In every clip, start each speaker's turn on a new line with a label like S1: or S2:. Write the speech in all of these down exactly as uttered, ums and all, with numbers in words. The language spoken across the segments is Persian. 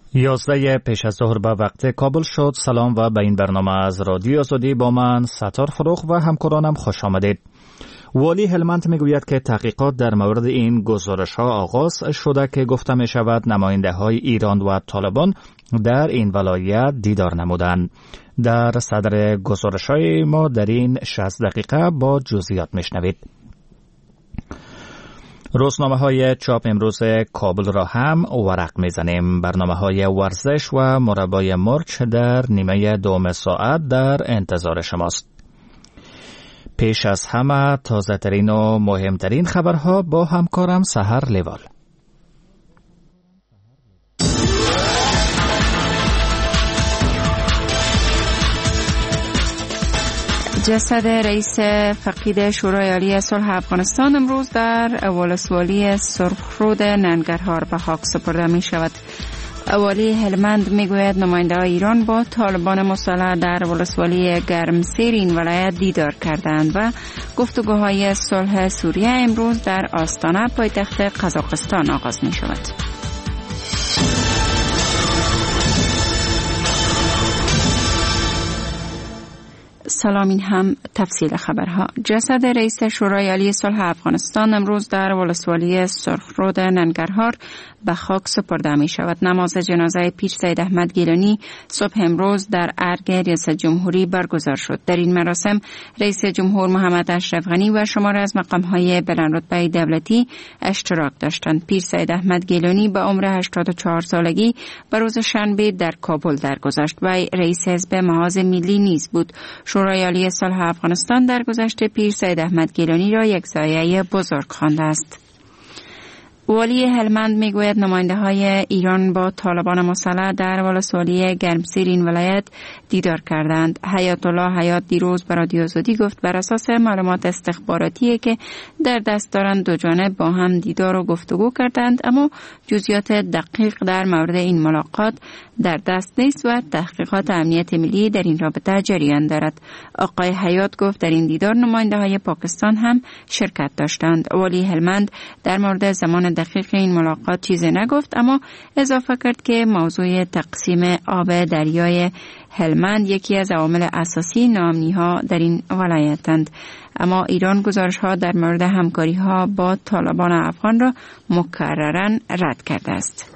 S1: یازده پیش از ظهر به وقت کابل شد. سلام و به این برنامه از رادیو آزادی با من ستار فروغ و همکارانم خوش آمدید. والی هلمند میگوید که تحقیقات در مورد این گزارش ها آغاز شده که گفته می شود نماینده های ایران و طالبان در این ولایت دیدار نمودند. در صدر گزارش های ما در این شصت دقیقه با جزئیات میشنوید. روزنامه های چاپ امروز کابل را هم ورق میزنیم. برنامه های ورزش و مربای مرچ در نیمه دوم ساعت در انتظار شماست. پیش از همه تازه ترین و مهمترین خبرها با همکارم سحر لیوال.
S2: جسد رئیس فقید شورای عالی صلح افغانستان امروز در ولسوالی سرخرود ننگرهار به خاک سپرده می شود. والی هلمند می گوید نماینده های ایران با طالبان مسلح در ولسوالی گرمسیر این ولایت دیدار کردند و گفتگوهای صلح سوریه امروز در آستانه پایتخت قزاقستان آغاز می شود. سلام، این هم تفصیل خبرها. جسد رئیس شورای عالی صلح افغانستان امروز در ولسوالی سرخرود ننگرهار به خاک سپرده می شود. نماز جنازه پیر سید احمد گیلانی صبح امروز در ارگ ریاست جمهوری برگزار شد. در این مراسم رئیس جمهور محمد اشرف غنی و شماری از مقام‌های بلندرتبه دولتی اشتراک داشتند. پیر سید احمد گیلانی به عمر هشتاد و چهار سالگی به روز شنبه در کابل درگذشت و رئیس حزب محاذ ملی نیز بود. شورای عالی صلح افغانستان در گذشته پیر سید احمد گیلانی را یک ضایعه بزرگ خوانده است. والی هلمند میگوید نماینده های ایران با طالبان مسلح در ولسوالی گرمسیر این ولایت دیدار کردند. حیات الله حیات دیروز به رادیو آزادی گفت بر اساس معلومات استخباراتی که در دست دارند دو جانب با هم دیدار و گفتگو کردند، اما جزئیات دقیق در مورد این ملاقات در دست نیست و تحقیقات امنیت ملی در این رابطه جریان دارد. آقای حیات گفت در این دیدار نماینده های پاکستان هم شرکت داشتند. والی هلمند در مورد زمان دقیق این ملاقات چیزی نگفت، اما اضافه کرد که موضوع تقسیم آب دریای هلمند یکی از عوامل اساسی ناامنی ها در این ولایتند. اما ایران گزارش ها در مورد همکاری ها با طالبان افغان را مکرراً رد کرده است.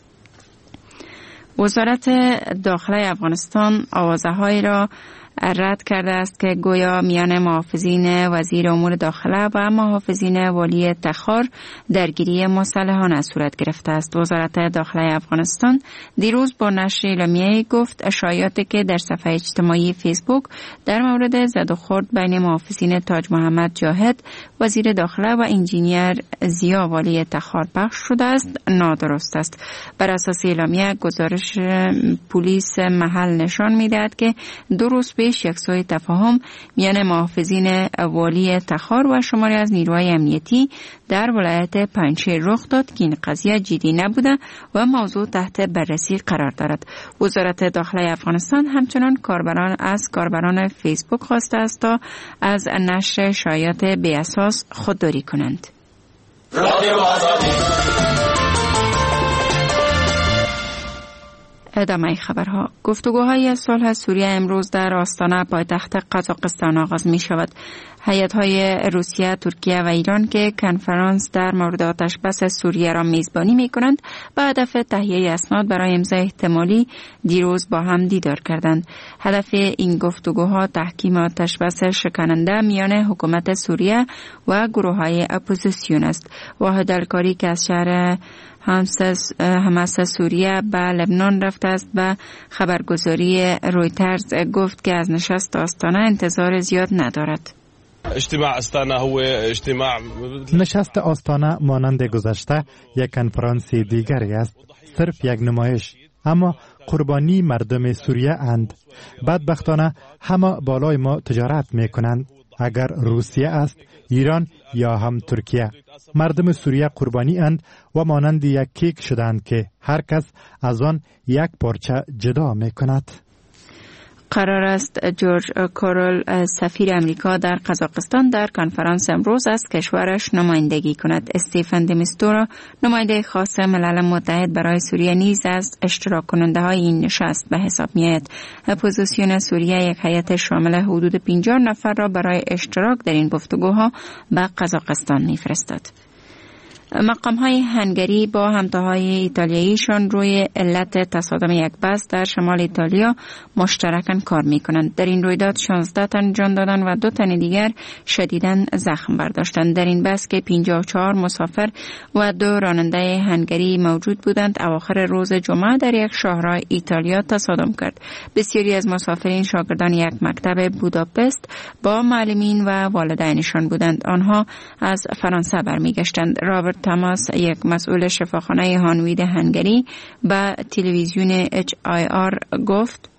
S2: وزارت داخله افغانستان آوازه‌هایی را رد کرده است که گویا میان محافظین وزیر امور داخله و محافظین والی تخار درگیری مسلحانه صورت گرفته است. وزارت داخله افغانستان دیروز با نشر اعلامیه‌ای گفت اشاعاتی که در صفحه اجتماعی فیسبوک در مورد زد و خورد بین محافظین تاج محمد جاهد وزیر داخله و انجینیر زیا والی تخار پخش شده است نادرست است. بر اساس اعلامیه گزارش پلیس محل نشان می‌دهد که دو روز پیش یک سوء تفاهم میان محافظین والی تخار و شماری از نیروهای امنیتی در ولایت پنجشیر رخ داد که این قضیه جدی نبوده و موضوع تحت بررسی قرار دارد. وزارت داخله افغانستان همچنان کاربران از کاربران فیسبوک خواسته است تا از نشر شایعات بی اساس خودداری کنند. ادامه خبرها. گفتگوهای صلح سوریه امروز در آستانه پایتخت قزاقستان آغاز می شود. هیئت‌های روسیه، ترکیه و ایران که کنفرانس در مورد آتش‌بس سوریه را میزبانی می‌کنند، به هدف تهیه اسناد برای امضای احتمالی دیروز با هم دیدار کردند. هدف این گفتگوها تحکیم آتش‌بس شکننده میان حکومت سوریه و گروه‌های اپوزیسیون است. واحد الکاری که از شهر حماس سوریه به لبنان رفته است به خبرگزاری رویترز گفت که از نشست آستانه انتظار زیاد ندارد.
S3: اجتماع آستانه هو اجتماع
S4: نشست آستانه مانند گذشته یک کنفرانس دیگری است، صرف یک نمایش، اما قربانی مردم سوریه اند. بدبختانه همه بالای ما تجارت می کنند، اگر روسیه است، ایران یا هم ترکیه. مردم سوریه قربانی اند و مانند یک کیک شدند که هر کس از آن یک پارچه جدا می کند.
S2: قرار است جورج کورل سفیر امریکا در قزاقستان در کنفرانس امروز از کشورش نمایندگی کند. استیفن د میستورا نماینده خاص ملل متحد برای سوریه نیز از اشتراک کننده های این نشست به حساب می آید. اپوزیسیون سوریه یک هیئت شامل حدود پنجاه نفر را برای اشتراک در این گفتگوها به قزاقستان می فرستد. مقام های هنگری با همتاهای ایتالیاییشان روی علت تصادم یک بس در شمال ایتالیا مشترکاً کار می کنند. در این رویداد شانزده تن جان دادند و دو تن دیگر شدیداً زخم برداشتند. در این بس که پنجاه و چهار مسافر و دو راننده هنگری موجود بودند، اواخر روز جمعه در یک شاهراه ایتالیا تصادم کرد. بسیاری از مسافرین شاگردان یک مکتب بوداپست با معلمین و والدینشان بودند. آنها از فرانسه برمیگشتند. رابرت تاماس، یک مسئول شفاخانه هانوید هنگری، به تلویزیون اچ آی آر گفت: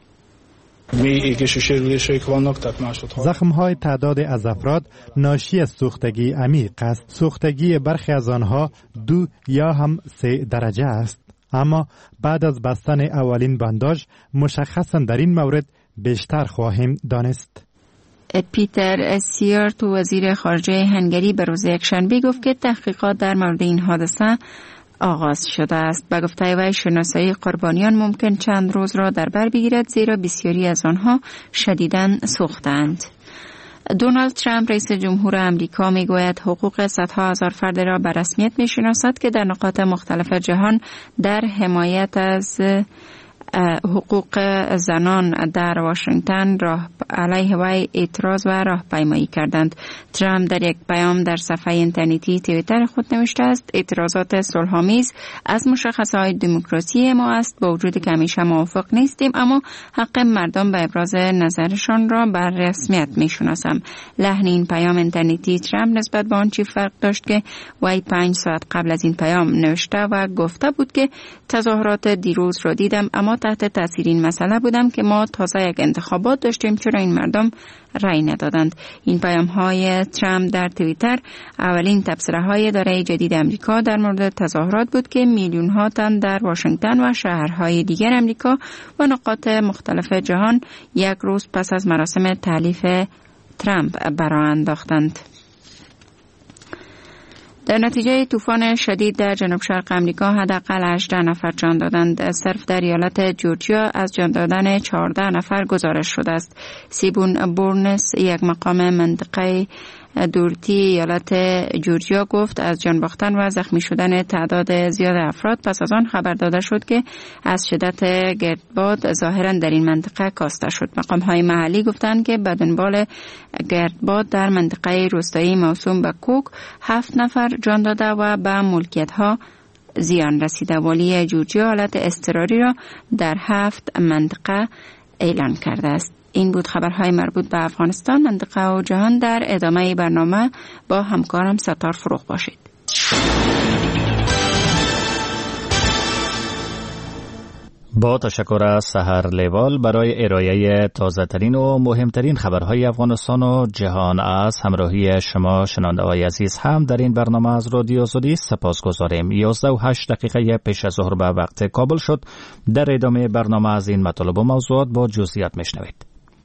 S4: زخم‌های تعداد از افراد ناشی از سوختگی عمیق است. سوختگی برخی از آنها دو یا هم سه درجه است. اما بعد از بستن اولین بنداژ مشخصاً در این مورد بیشتر خواهیم دانست.
S2: پیتر سیارت، وزیر خارجه هنگری، به روز یکشنبه گفت که تحقیقات در مورد این حادثه آغاز شده است. به گفته وی شناسایی قربانیان ممکن چند روز را در بر بگیرد، زیرا بسیاری از آنها شدیداً سوختند. دونالد ترامپ رئیس جمهور امریکا میگوید حقوق صدها هزار فرد را به رسمیت میشناسد که در نقاط مختلف جهان در حمایت از حقوق زنان در واشنگتن راه علیه وی اعتراض و راهپیمایی کردند. ترامپ در یک پیام در صفحه اینترنتی توییتر خود نوشته است: اعتراضات صلح‌آمیز از مشخصه‌های دموکراسی ما است، با وجودی که همیشه موافق نیستیم، اما حق مردم به ابراز نظرشان را بر رسمیت میشناسم. لحن این پیام اینترنتی ترامپ نسبت به آن چی فرق داشت که وی پنج ساعت قبل از این پیام نوشته و گفته بود که تظاهرات دیروز را دیدم، اما تحت تاثیر این مسئله بودم که ما تازه یک انتخابات داشتیم، چرا این مردم رأی ندادند. این پیام های ترامپ در توییتر اولین تبصره های اداره جدید امریکا در مورد تظاهرات بود که میلیون ها تن در واشنگتن و شهرهای دیگر امریکا و نقاط مختلف جهان یک روز پس از مراسم تألیف ترامپ برآ انداختند. در نتیجه طوفان شدید در جنوب شرق امریکا حداقل هجده نفر جان دادند. صرف در ایالت جورجیا از جان دادن چهارده نفر گزارش شده است. سیبون بورنس، یک مقام منطقه دورتی ایالت جورجیا، گفت از جان باختن و زخمی شدن تعداد زیاد افراد پس از آن خبر داده شد که از شدت گردباد ظاهرا در این منطقه کاسته شد. مقام های محلی گفتند که به دنبال گردباد در منطقه روستایی موسوم به کوک هفت نفر جان داده و به ملکیت ها زیان رسیده. والی جورجیا حالت اضطراری را در هفت منطقه اعلان کرده است. این بود خبرهای مربوط به افغانستان، منطقه و جهان. در ادامه برنامه با همکارم ستار فروغ باشید.
S1: با تشکر از سحر لیوال برای ارائه تازه ترین و مهمترین خبرهای افغانستان و جهان. از همراهی شما شنونده‌های عزیز هم در این برنامه از رادیو آزادی سپاسگزاریم. یازده و هشت دقیقه پیش از ظهر به وقت کابل شد. در ادامه برنامه از این مطالب و موضوعات با جزئیات میشنوید.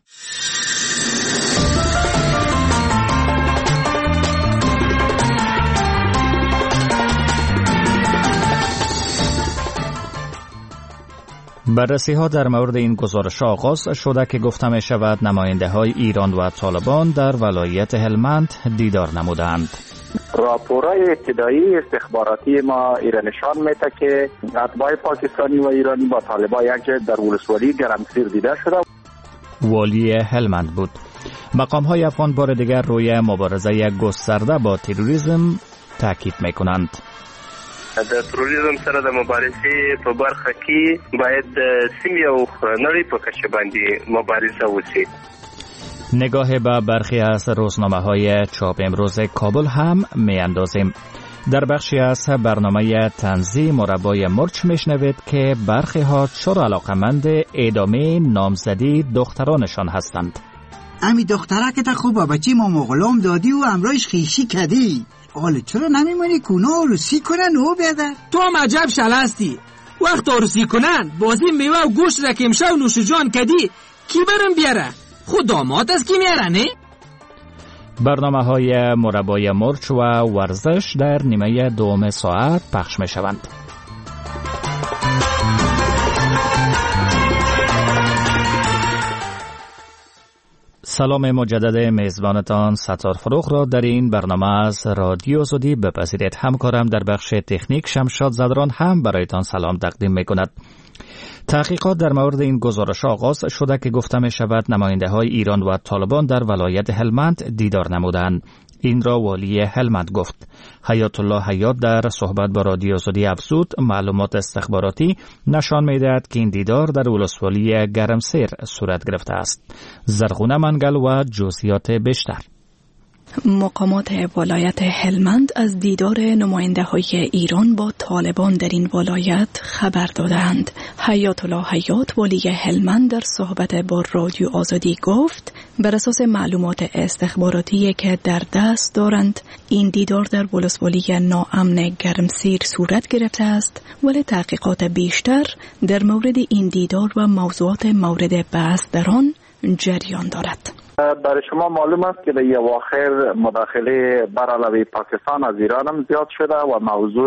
S1: بررسی ها در مورد این گزارش آغاز شده که گفته می شود نماینده های ایران و طالبان در ولایت هلمند دیدار نمودند.
S5: راپورهای ابتدایی استخباراتی ما ایران نشان میده که اتباع پاکستانی و ایرانی با طالبان یک جای در ولسوالی گرمسیر دیده شده.
S1: والی هلمند بود. مقام های افغان بار دیگر روی مبارزه گسترده با تروریسم تاکید می کنند.
S6: د تروریزم سره د مبارزې په برخه کې باید سیمه او نړۍ په کچه باندې مبارزه وشي.
S1: نگاه به برخی از روزنامه های چاپ امروز کابل هم می اندازیم. در بخشی از برنامه طنزی مربای مرچ میشنوید که برخی ها چرا علاقمند ادامه نامزدی دخترانشان هستند.
S7: امی دختره که تا خوبه بچی ما مغلوم دادی و امرایش خیشی کدی. حالا چرا نمیمونی کنه عروسی کنن او بیادر؟
S8: تو هم عجب شلستی. وقت عروسی کنن بازی میوه و گوشت را که امشب نوش جان کدی کی برم بیاره؟ خود داماد از کی میاره نه؟
S1: برنامه های مربای مرچ و ورزش در نیمه دوم ساعت پخش می شوند. سلام مجدد میزبانتان ستار فروخ را در این برنامه از رادیو زودی بپذیرید. همکارم در بخش تکنیک شمشاد زدران هم برایتان سلام تقدیم می کند. تحقیقات در مورد این گزارش آغاز شده که گفته می شود نماینده های ایران و طالبان در ولایت هلمند دیدار نمودند. این را والی هلمند گفت. حیات الله حیات در صحبت با رادیو زودی افزود معلومات استخباراتی نشان می‌دهد که این دیدار در ولسوالی گرمسیر صورت گرفته است. زرغونه منگل و جزئیات بیشتر.
S9: مقامات ولایت هلمند از دیدار نماینده های ایران با طالبان در این ولایت خبر دادند. حیات الله حیات والی هلمند در صحبت با رادیو آزادی گفت بر اساس معلومات استخباراتی که در دست دارند این دیدار در ولسوالی ناامن گرمسیر صورت گرفته است، ولی تحقیقات بیشتر در مورد این دیدار و موضوعات مورد بحث در آن جریان دارد.
S5: برای شما معلوم است که در اواخر مداخله بر علیه پاکستان از ایران هم زیاد شده و موضوع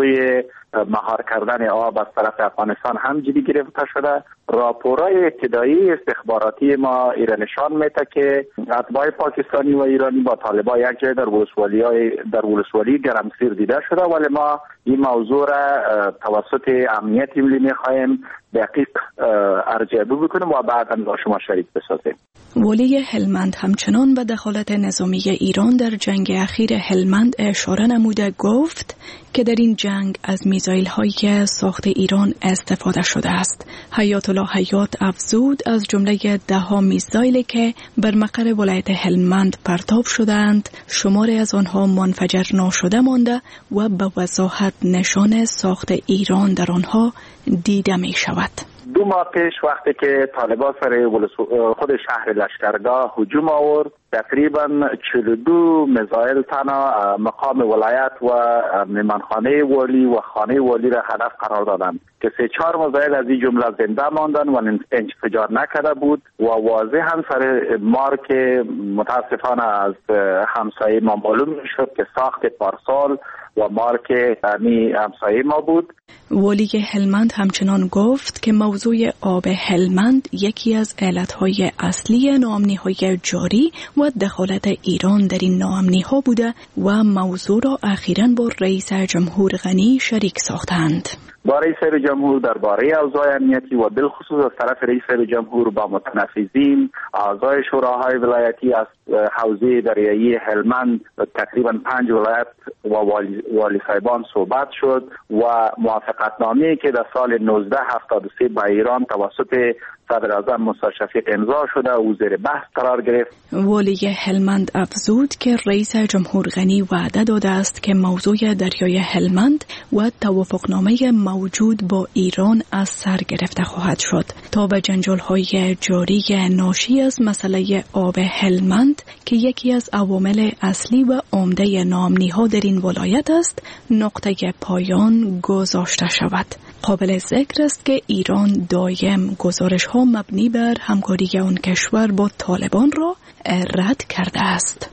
S5: مهار کردن آب از طرف افغانستان هم جدی گرفته شده. راپورهای ابتدایی استخباراتی ما ایران نشان میده که اتباع پاکستانی و ایرانی با طالبان یک جای در ولسوالی در ولسوالی گرمسیر دیده شده، ولی ما این موضوع را توسط امنیت ملی میخواهیم دقیق ارجعه بکنیم و بعدا با شما شریک بسازیم.
S9: والی هلمند همچنان به دخالت نظامی ایران در جنگ اخیر هلمند اشاره نموده گفت که در این جنگ از میزایل هایی که ساخت ایران استفاده شده است. حیات الله حیات افزود از جمله ده ها میزایلی که بر مقر ولایت هلمند پرتاب شدند شماری از آنها منفجر نشده مانده و به وضاحت نشان ساخت ایران در آنها دیده می شود.
S5: دو ماه پیش وقتی که طالبان سر خود شهر لشکرگاه هجوم آورد، تقریبا چهل و دو میزایل تنها مقام ولایت و مهمانخانه والی و خانه والی را هدف قرار دادند که سه چهار میزایل از این جمله زنده ماندن و انفجار نکرده بود و واضح هم سر مارک متاسفانه از همسایه ما معلوم شد که ساخت پارسال و مارک می همسایه ما بود.
S9: والی هلمند همچنان گفت که موضوع آب هلمند یکی از علتهای اصلی ناامنی‌های جاری و دخالت ایران در این ناامنی‌ها بوده و موضوع را اخیراً با رئیس جمهور غنی شریک ساختند.
S5: با رئیس جمهور درباره اوضاع امنیتی و بالخصوص از طرف رئیس جمهور با متنفذین اعضای شوراهای ولایتی از حوزه دریایی هلمند تقریبا پنج ولایت و والی, والی صاحبان صحبت شد و موافقتنامه‌ای که در سال نوزده هفتاد و سه با ایران توسط صدر اعظم موسی شفیق امضا شده و زیر بحث قرار گرفت.
S9: والی هلمند افزود که رئیس جمهور غنی وعده داده است که موضوع دریای هلمند و توافقنامه موجود با ایران از سر گرفته خواهد شد تا به جنجال‌های جاری ناشی از مسئله آب هلمند که یکی از عوامل اصلی و عمده ناامنی‌ها در این ولایت است نقطه پایان گذاشته شود. قابل ذکر است که ایران دایم گزارش‌ها مبنی بر همکاری آن کشور با طالبان را رد کرده است.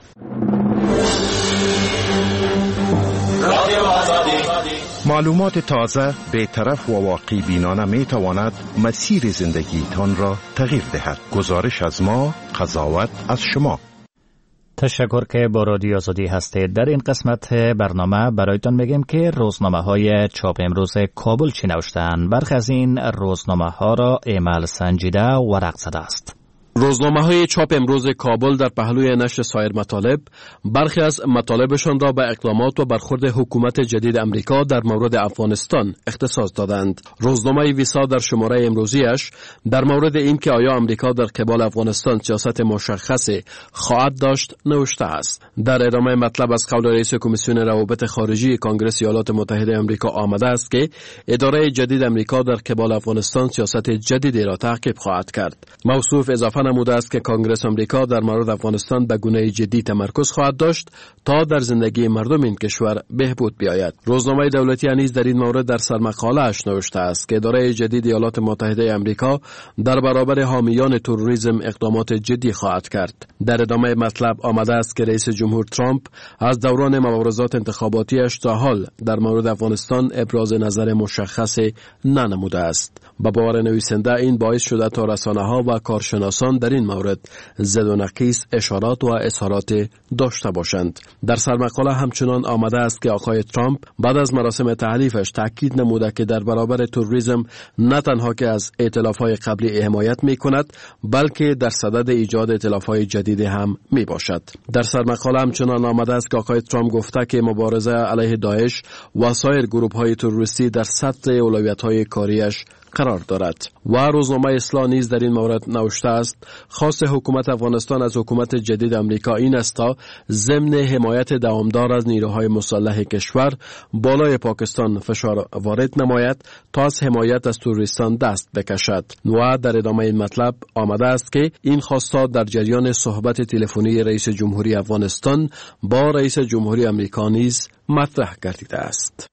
S10: معلومات تازه، بی‌طرف و واقعی بینانه می تواند مسیر زندگیتان را تغییر دهد. گزارش از ما، قضاوت از شما.
S1: تشکر که با رادیو آزادی هستید. در این قسمت برنامه برایتان میگیم که روزنامه های چاپ امروز کابل چی نوشتند. برخی از این روزنامه ها را ایمیل سنجیده ورق زده است.
S11: روزنامه های چاپ امروز کابل در پهلوی نشر سایر مطالب برخی از مطالبشان را به اقدامات و برخورد حکومت جدید امریکا در مورد افغانستان اختصاص دادند. روزنامه ویسا در شماره امروزیش در مورد این که آیا امریکا در قبال افغانستان سیاست مشخصی خواهد داشت نوشته است. در ادامه مطلب از قول رئیس کمیسیون روابط خارجی کنگره ایالات متحده امریکا آمده است که اداره جدید امریکا در قبال افغانستان سیاست جدیدی را تعقیب خواهد کرد. موصوف اضافه نموده است که کنگره آمریکا در مورد افغانستان به گونه جدی تمرکز خواهد داشت تا در زندگی مردم این کشور بهبود بیاید. روزنامه دولتی نیز در این مورد در سرمقاله اش نوشته است که اداره جدید ایالات متحده آمریکا در برابر حامیان تروریسم اقدامات جدی خواهد کرد. در ادامه مطلب آمده است که رئیس جمهور ترامپ از دوران مبارزات انتخاباتیش تا حال در مورد افغانستان ابراز نظر مشخصی ننموده است. با باور نویسنده این باعث شده تا رسانه‌ها و کارشناسان در این مورد زد و نقیص اشارات و اظهارات داشته باشند. در سرمقاله همچنان آمده است که آقای ترامپ بعد از مراسم تحلیفش تاکید نموده که در برابر تروریسم نه تنها که از ائتلاف‌های قبلی حمایت می‌کند بلکه در صدد ایجاد ائتلاف‌های جدید هم میباشد. در سرمقاله همچنان آمده است که آقای ترامپ گفته که مبارزه علیه داعش و سایر گروه‌های تروریستی در سطح اولویت‌های کاریش قرار دارد. و روزنامه اصلاح نیز در این مورد نوشته است خواست حکومت افغانستان از حکومت جدید آمریکا این است تا ضمن حمایت دوامدار از نیروهای مسلح کشور بالای پاکستان فشار وارد نماید تا از حمایت از تروریستان دست بکشد. و در ادامه این مطلب آمده است که این خواستها در جریان صحبت تلفنی رئیس جمهوری افغانستان با رئیس جمهوری آمریکا نیز مطرح گردیده است.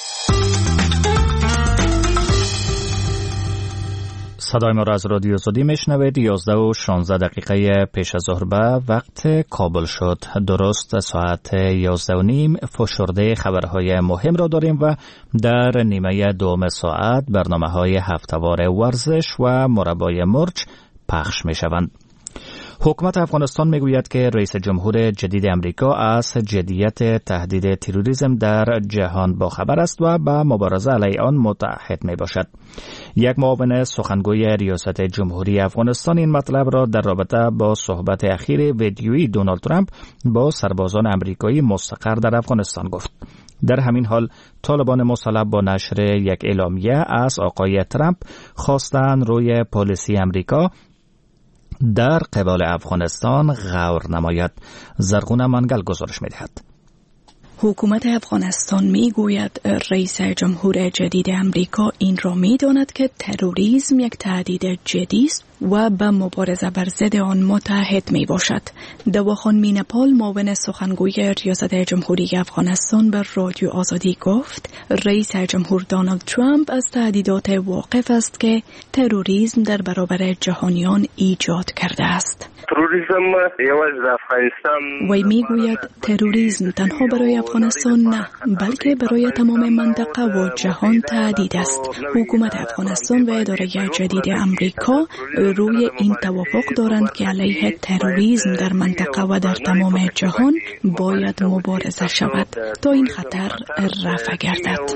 S1: صدای ما را از رادیو آزادی میشنوید. یازده و شانزده دقیقه پیش از ظهر به وقت کابل شد. درست ساعت یازده و نیم فشرده خبرهای مهم را داریم و در نیمه دوم ساعت برنامه های هفته‌وار ورزش و مربای مرچ پخش می شوند. حکومت افغانستان میگوید که رئیس جمهور جدید امریکا از جدیت تهدید تروریسم در جهان باخبر است و با مبارزه علیه آن متحد می باشد. یک معاون سخنگوی ریاست جمهوری افغانستان این مطلب را در رابطه با صحبت اخیر ویدیویی دونالد ترامپ با سربازان امریکایی مستقر در افغانستان گفت. در همین حال طالبان مسلح با نشر یک اعلامیه از آقای ترامپ خواستند روی پالیسی امریکا در قبال افغانستان غور نماید. زرغون منگل گزارش می‌دهد.
S9: حکومت افغانستان می گوید رئیس جمهور جدید امریکا این را می داند که تروریسم یک تهدید جدی است و به مبارزه بر ضد آن متحد می باشد. دواخان مینپال معاون سخنگوی ریاست جمهوری افغانستان بر رادیو آزادی گفت رئیس جمهور دونالد ترامپ از تهدیدات واقف است که تروریسم در برابر جهانیان ایجاد کرده است.
S6: تروریسم یوازې افغانستان
S9: وی می گوید تروریسم تنها برای افغانستان نه بلکه برای تمام منطقه و جهان تهدید است. حکومت افغانستان و اداره جدید امریکا روی این توافق دارند که علیه تروریسم در منطقه و در تمام جهان باید مبارزه شود تا این خطر رفع گردد.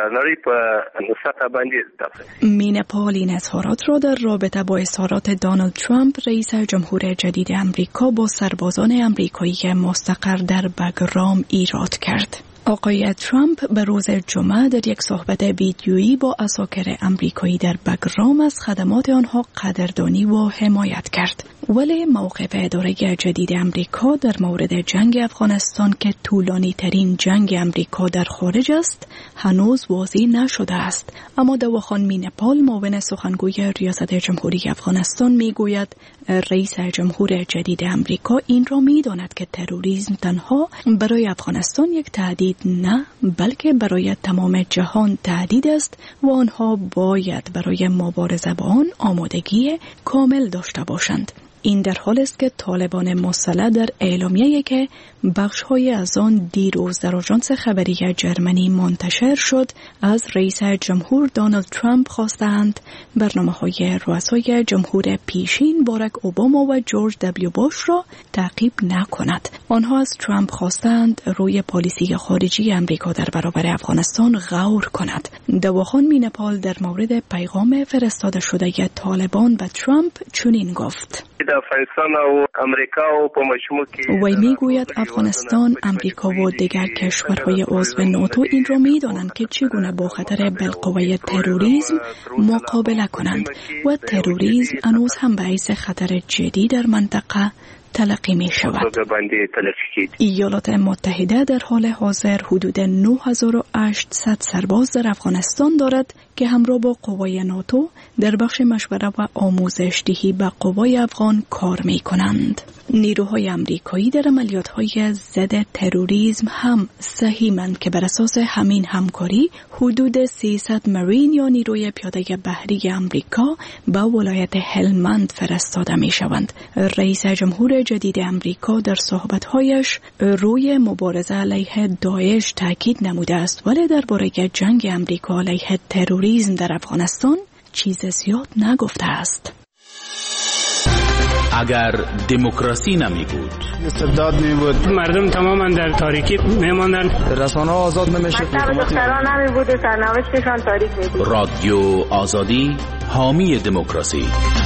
S9: مینپال این اظهارات را در رابطه با اظهارات دونالد ترامپ رئیس جمهور جدید امریکا با سربازان امریکایی مستقر در بگرام ایراد کرد. آقای ترامپ به روز جمعه در یک صحبت ویدیویی با اساکر امریکایی در بگرام از خدمات آنها قدردانی و حمایت کرد. ولی موقف اداره جدید امریکا در مورد جنگ افغانستان که طولانی ترین جنگ امریکا در خارج است هنوز واضح نشده است. اما دواخان مینپال معاون سخنگوی ریاست جمهوری افغانستان میگوید رئیس جمهور جدید امریکا این را میداند که تروریسم تنها برای افغانستان یک تهدید نه بلکه برای تمام جهان تهدید است و آنها باید برای مبارزه با آن آمادگی کامل داشته باشند. این در حال است که طالبان مسلح در اعلامیه‌ای که بخش‌های از آن دیروز در آژانس خبری جرمنی منتشر شد از رئیس جمهور دونالد ترامپ خواستند برنامه‌های رؤسای جمهور پیشین باراک اوباما و جورج دبلیو بوش را تعقیب نکند. آنها از ترامپ خواستند روی پالیسی خارجی امریکا در برابر افغانستان غور کند. دواخان مینپال در مورد پیغام فرستاده شده طالبان و ترامپ چنین گفت: وی میگوید افغانستان، امریکا و دیگر کشورهای عضو ناتو این را میدانند که چگونه با خطر بالقوه تروریسم مقابله کنند و تروریسم هنوز هم باعث خطر جدی در منطقه تلقی می شود. ایالات متحده در حال حاضر حدود نه هزار و هشتصد سرباز در افغانستان دارد که همراه با قوای ناتو در بخش مشوره و آموزش دهی به قوای افغان کار می کنند. نیروهای امریکایی در عملیات‌های ضد تروریسم هم سهیمند که بر اساس همین همکاری حدود سیصد مرین یا نیروی پیاده بحری امریکا به ولایت هلمند فرستاده می شوند. رئیس جمهور جدید امریکا در صحبت‌هایش روی مبارزه علیه داعش تاکید نموده است، ولی درباره جنگ امریکا علیه تروریسم در افغانستان چیز زیاد نگفته است.
S12: اگر دموکراسی نمی بود،
S13: استبداد می بود، مردم تماما در تاریکی می ماندن، رسانه آزاد نمی شد،
S14: دختران نمی بود و سرنوشتشان تاریک می بود.
S12: رادیو آزادی حامی دموکراسی.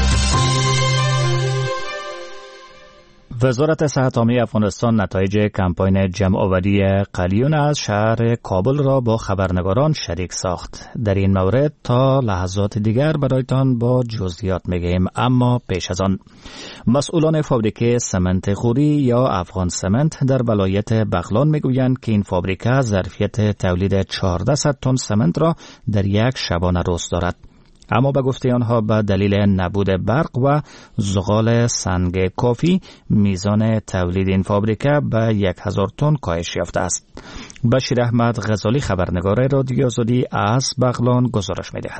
S1: وزارت صحت عامه افغانستان نتایج کمپاین جمع‌آوری قلیون از شهر کابل را با خبرنگاران شریک ساخت. در این مورد تا لحظات دیگر برایتان با جزئیات میگیم، اما پیش از آن مسئولان فابریکه سمنت خوری یا افغان سمنت در ولایت بغلان میگویند که این فابریکه ظرفیت تولید چهارصد تن سمنت را در یک شبانه روز دارد، اما به گفته آنها به دلیل نبود برق و زغال سنگ کافی میزان تولید این فابریکه به یک هزار تن کاهش یافته است. بشیر احمد غزالی خبرنگار رادیو آزادی از بغلان گزارش می‌دهد.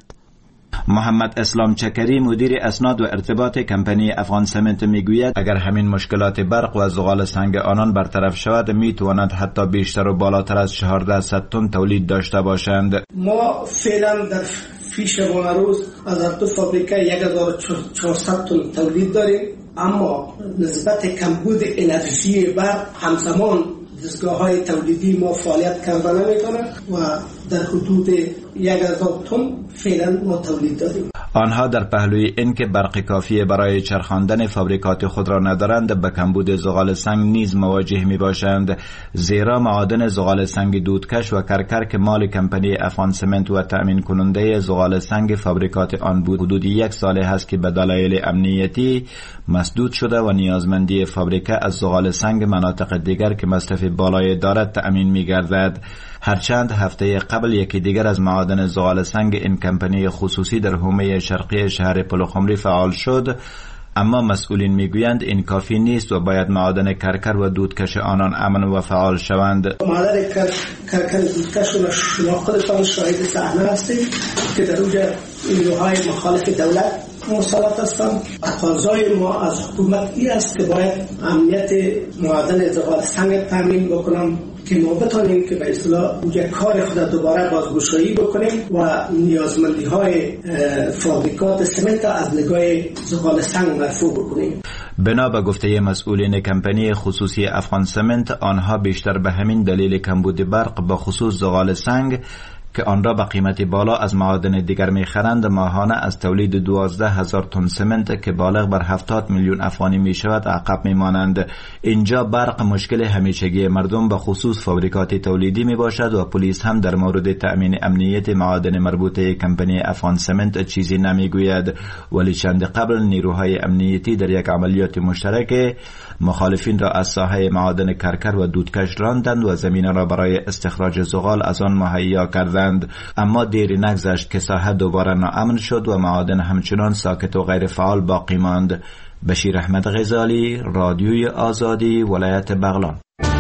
S15: محمد اسلام چکری مدیر اسناد و ارتباط کمپانی افغان سمنت میگوید اگر همین مشکلات برق و زغال سنگ آنان برطرف شود میتواند حتی بیشتر و بالاتر از چهارصد تن تولید داشته باشند.
S16: ما فعلا در فی شبانه روز از هر دو فابریکه یک هزار و چهارصد تن تولید داریم، اما نسبت کمبود انرژی برق همزمان دستگاه های تولیدی ما فعالیت کرده نمی کنند و در حدود یک هزار تن فعلا ما تولید داریم.
S15: آنها در پهلوی اینکه برق کافی برای چرخاندن فابریکات خود را ندارند به کمبود زغال سنگ نیز مواجه می باشند، زیرا معادن زغال سنگ دودکش و کرکر که مال کمپانی افغان سمنت و تأمین کننده زغال سنگ فابریکات آن بود حدود یک سال هست که به دلایل امنیتی مسدود شده و نیازمندی فابریکه از زغال سنگ مناطق دیگر که مصرف بالای دارد تأمین می گردد. هرچند هفته قبل یکی دیگر از معادن زغال سنگ این کمپانی خصوصی در حومه شرقی شهر پلخمری فعال شد، اما مسئولین میگویند این کافی نیست و باید معادن کرکر و دودکش آنان امن و فعال شوند.
S16: معادن کرکر دودکش و شما خودتان شاهد صحنه هستید که در اونجا نیروهای مخالف دولت مسلط هستند. تقاضای ما از حکومت این است که باید امنیت معادن زغال سنگ تامین بکنم که ما بتانیم که به اصطلاح اونجا کار خود دوباره بازگشایی بکنیم و نیازمندی های فابریکات سمنت از نگاه زغال سنگ مرفوع بکنیم.
S15: بنا به گفته مسئولین کمپانی خصوصی افغان سمنت، آنها بیشتر به همین دلیل کمبود برق به خصوص زغال سنگ که آن را به قیمت بالا از معادن دیگر می‌خرند ماهانه از تولید دوازده هزار تن سمنت که بالغ بر هفتاد میلیون افغانی می شود عقب می‌مانند. اینجا برق مشکل همیشگی مردم به خصوص فابریکات تولیدی می باشد و پلیس هم در مورد تأمین امنیت معادن مربوطه کمپانی افغان سمنت چیزی نمیگوید، ولی چند قبل نیروهای امنیتی در یک عملیات مشترک مخالفین را از ساحه معادن کرکر و دودکش راندند و زمینه را برای استخراج زغال از آن مهیا کردند، اما دیری نگذشت که ساحه دوباره ناامن شد و معادن همچنان ساکت و غیر فعال باقی ماند. بشیر احمد غزالی، رادیوی آزادی، ولایت بغلان.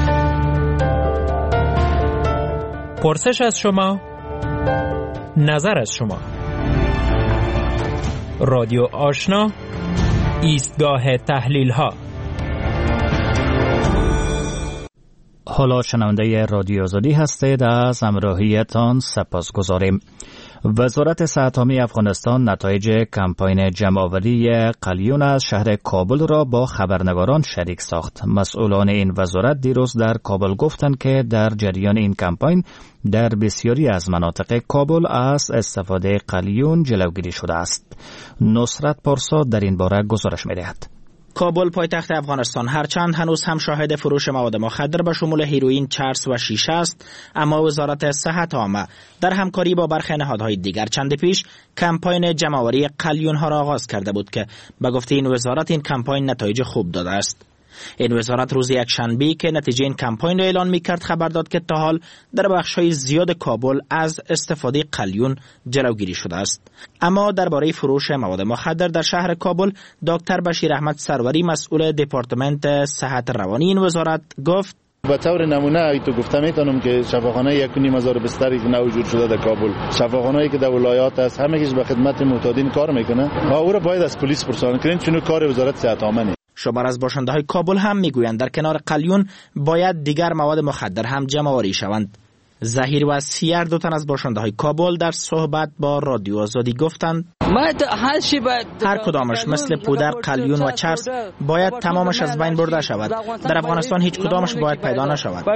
S17: پرسش از شما، نظر از شما. رادیو آشنا، ایستگاه تحلیل ها.
S1: حالا شنونده رادیو آزادی هستید، از همراهیتان سپاسگزاریم. وزارت صحت عامه افغانستان نتایج کمپاین جمع‌آوری قلیون از شهر کابل را با خبرنگاران شریک ساخت. مسئولان این وزارت دیروز در کابل گفتند که در جریان این کمپاین در بسیاری از مناطق کابل از استفاده قلیون جلوگیری شده است. نصرت پارسا در این باره گزارش می‌دهد.
S18: کابل پایتخت افغانستان هرچند هنوز هم شاهد فروش مواد مخدر به شمول هیروئین، چرس و شیشه است، اما وزارت صحت عامه در همکاری با برخی نهادهای دیگر چند پیش کمپاین جمع‌آوری قلیون ها را آغاز کرده بود که به گفته این وزارت این کمپاین نتایج خوب داده است. این وزارت روز یکشنبه که نتیجه این کمپاین را اعلان می‌کرد خبر داد که تا حال در بخش‌های زیاد کابل از استفاده قلیون جلوگیری شده است. اما درباره فروش مواد مخدر در شهر کابل، دکتر بشیر احمد سروری مسئول دپارتمنت صحت روانی این وزارت گفت:
S19: به طور نمونه ای تو گفته میتونم که شفاخانه یک و نیم هزار بستری که موجود شده در کابل، شفاخانه‌ای که در ولایات است، همگیش به خدمت معتادین کار میکنه. او را باید از پلیس پرسان کنین چون کار وزارت صحت عامه.
S18: شمار از باشنده‌های کابل هم میگویند در کنار قلیون باید دیگر مواد مخدر هم جمع آوری شوند. ظهیر و سیر دو تن از باشنده‌های کابل در صحبت با رادیو آزادی گفتند: هر کدامش مثل پودر، قلیون و چرس باید تمامش از بین برده شود. در افغانستان هیچ کدامش باید پیدا نشود.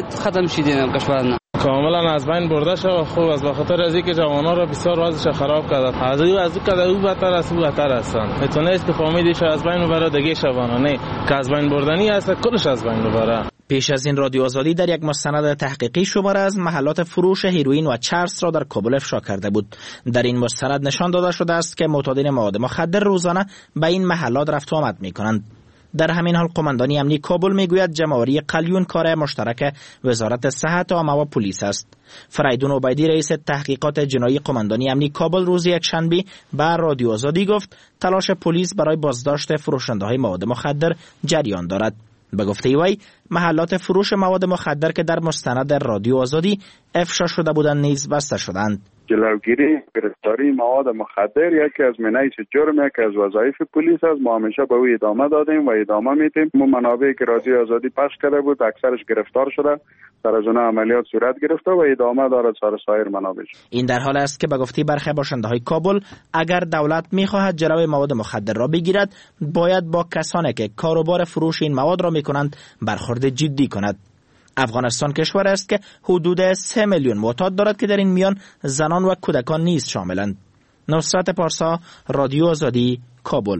S20: کاملا از بین برده شود. خوب از بخاطر از اینکه جوانان را بسیار وضعش خراب کرده. از او از او که او بدتر است او بدتر هستند. میتونه است که فامیلیش از بین ببره دیگه شبانه که از بین بردنی است کلش از بین ببره.
S18: پیش از این رادیو آزادی در یک مستند تحقیقی شماره از محلات فروش هیروئین و چرس را در کابل افشا کرده بود. در این مستند نشان داده شده است که معتادین مواد مخدر روزانه به این محلات رفت و آمد می‌کنند. در همین حال قماندانی امنی کابل میگوید جمع‌آوری قلیون کار مشترک وزارت صحت عامه و پلیس است. فریدون عبیدی رئیس تحقیقات جنایی قماندانی امنی کابل روز یکشنبه به رادیو آزادی گفت تلاش پلیس برای بازداشت فروشنده‌های مواد مخدر جریان دارد. به گفته وی محلات فروش مواد مخدر که در مستند رادیو آزادی افشا شده بودند نیز بسته شدند.
S21: جلوگیری گرفتاری مواد مخدر یکی از منیس جرم، یکی از وظایف پلیس است. ما همیشه به او ادامه دادیم و ادامه میدیم. ما منابعی که رادیو آزادی پخش کرده بود اکثرش گرفتار شده، در از اون عملیات صورت گرفته و ادامه دارد سر سایر منابع.
S18: این در حال است که به گفته برخی باشنده‌های کابل اگر دولت می‌خواهد جلوی مواد مخدر را بگیرد باید با کسانی که کاروبار فروش این مواد را می‌کنند برخورد جدی کند. افغانستان کشور است که حدود سه میلیون معتاد دارد که در این میان زنان و کودکان نیز شاملند. نصرت پارسا، رادیو آزادی، کابل.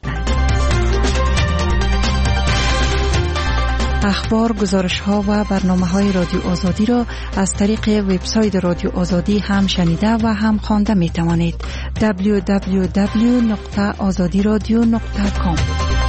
S22: اخبار، گزارش‌ها و برنامه‌های رادیو آزادی را از طریق وبسایت رادیو آزادی هم شنیده و هم خوانده می‌توانید. دبلیو دبلیو دبلیو نقطه آزادی رادیو نقطه کام.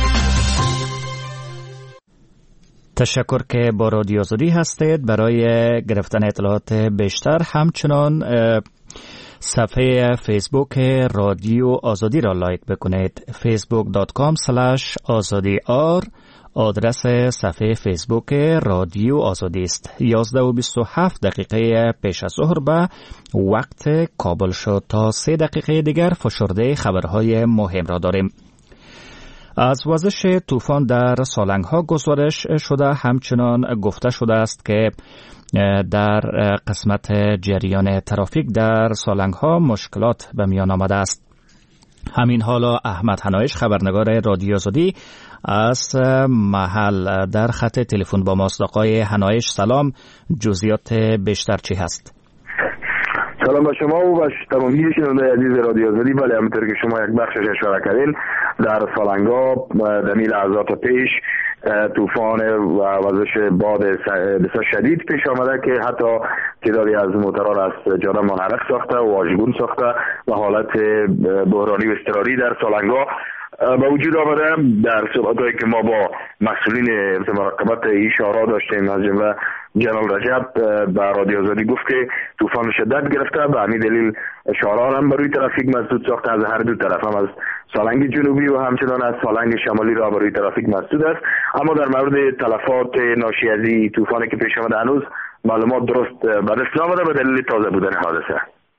S1: تشکر که با رادیو آزادی هستید. برای گرفتن اطلاعات بیشتر همچنان صفحه فیسبوک رادیو آزادی را لایک بکنید. فیسبوک دات کام اسلش آزادی آر آدرس صفحه فیسبوک رادیو آزادی است. یازده و بیست و هفت دقیقه پیش از ظهر به وقت کابل شد. تا سه دقیقه دیگر فشرده خبرهای مهم را داریم. از وزش طوفان در سالنگ ها گزارش شده. همچنان گفته شده است که در قسمت جریان ترافیک در سالنگ ها مشکلات به میان آمده است. همین حالا احمد حنایش خبرنگار رادیو آزادی از محل در خط تلفن با ماست. آقای حنایش سلام، جزئیات بیشتر چی هست؟
S23: سلام به شما و به تمامی شنوندگان عزیز رادیو آزادی. بله، همونطور که شما یک بخشش اشاره کردین، در سالنگا در این لحظات پیش طوفان و وزش باد بسیار شدید پیش آمده که حتی تعدادی از موترها از جاده منحرف ساخته و واژگون ساخته و حالت بحرانی و اضطراری در سالنگا به وجود آمده. در صحبت‌هایی که ما با مسئولین مراقبت این شهرها داشتیم از جمله جنرال رجب به رادیو آزادی گفت که طوفان شدت گرفته، به همین دلیل شهرها هم بروی ترافیک مسدود ساخته، از هر دو طرف، هم از سالنگ جنوبی و همچنان از سالنگ شمالی را بروی ترافیک مسدود است. اما در مورد تلفات ناشی از این طوفانی که پیش آمده هنوز معلومات درست به دست نآمده به دلیل تازه بودن حادثه.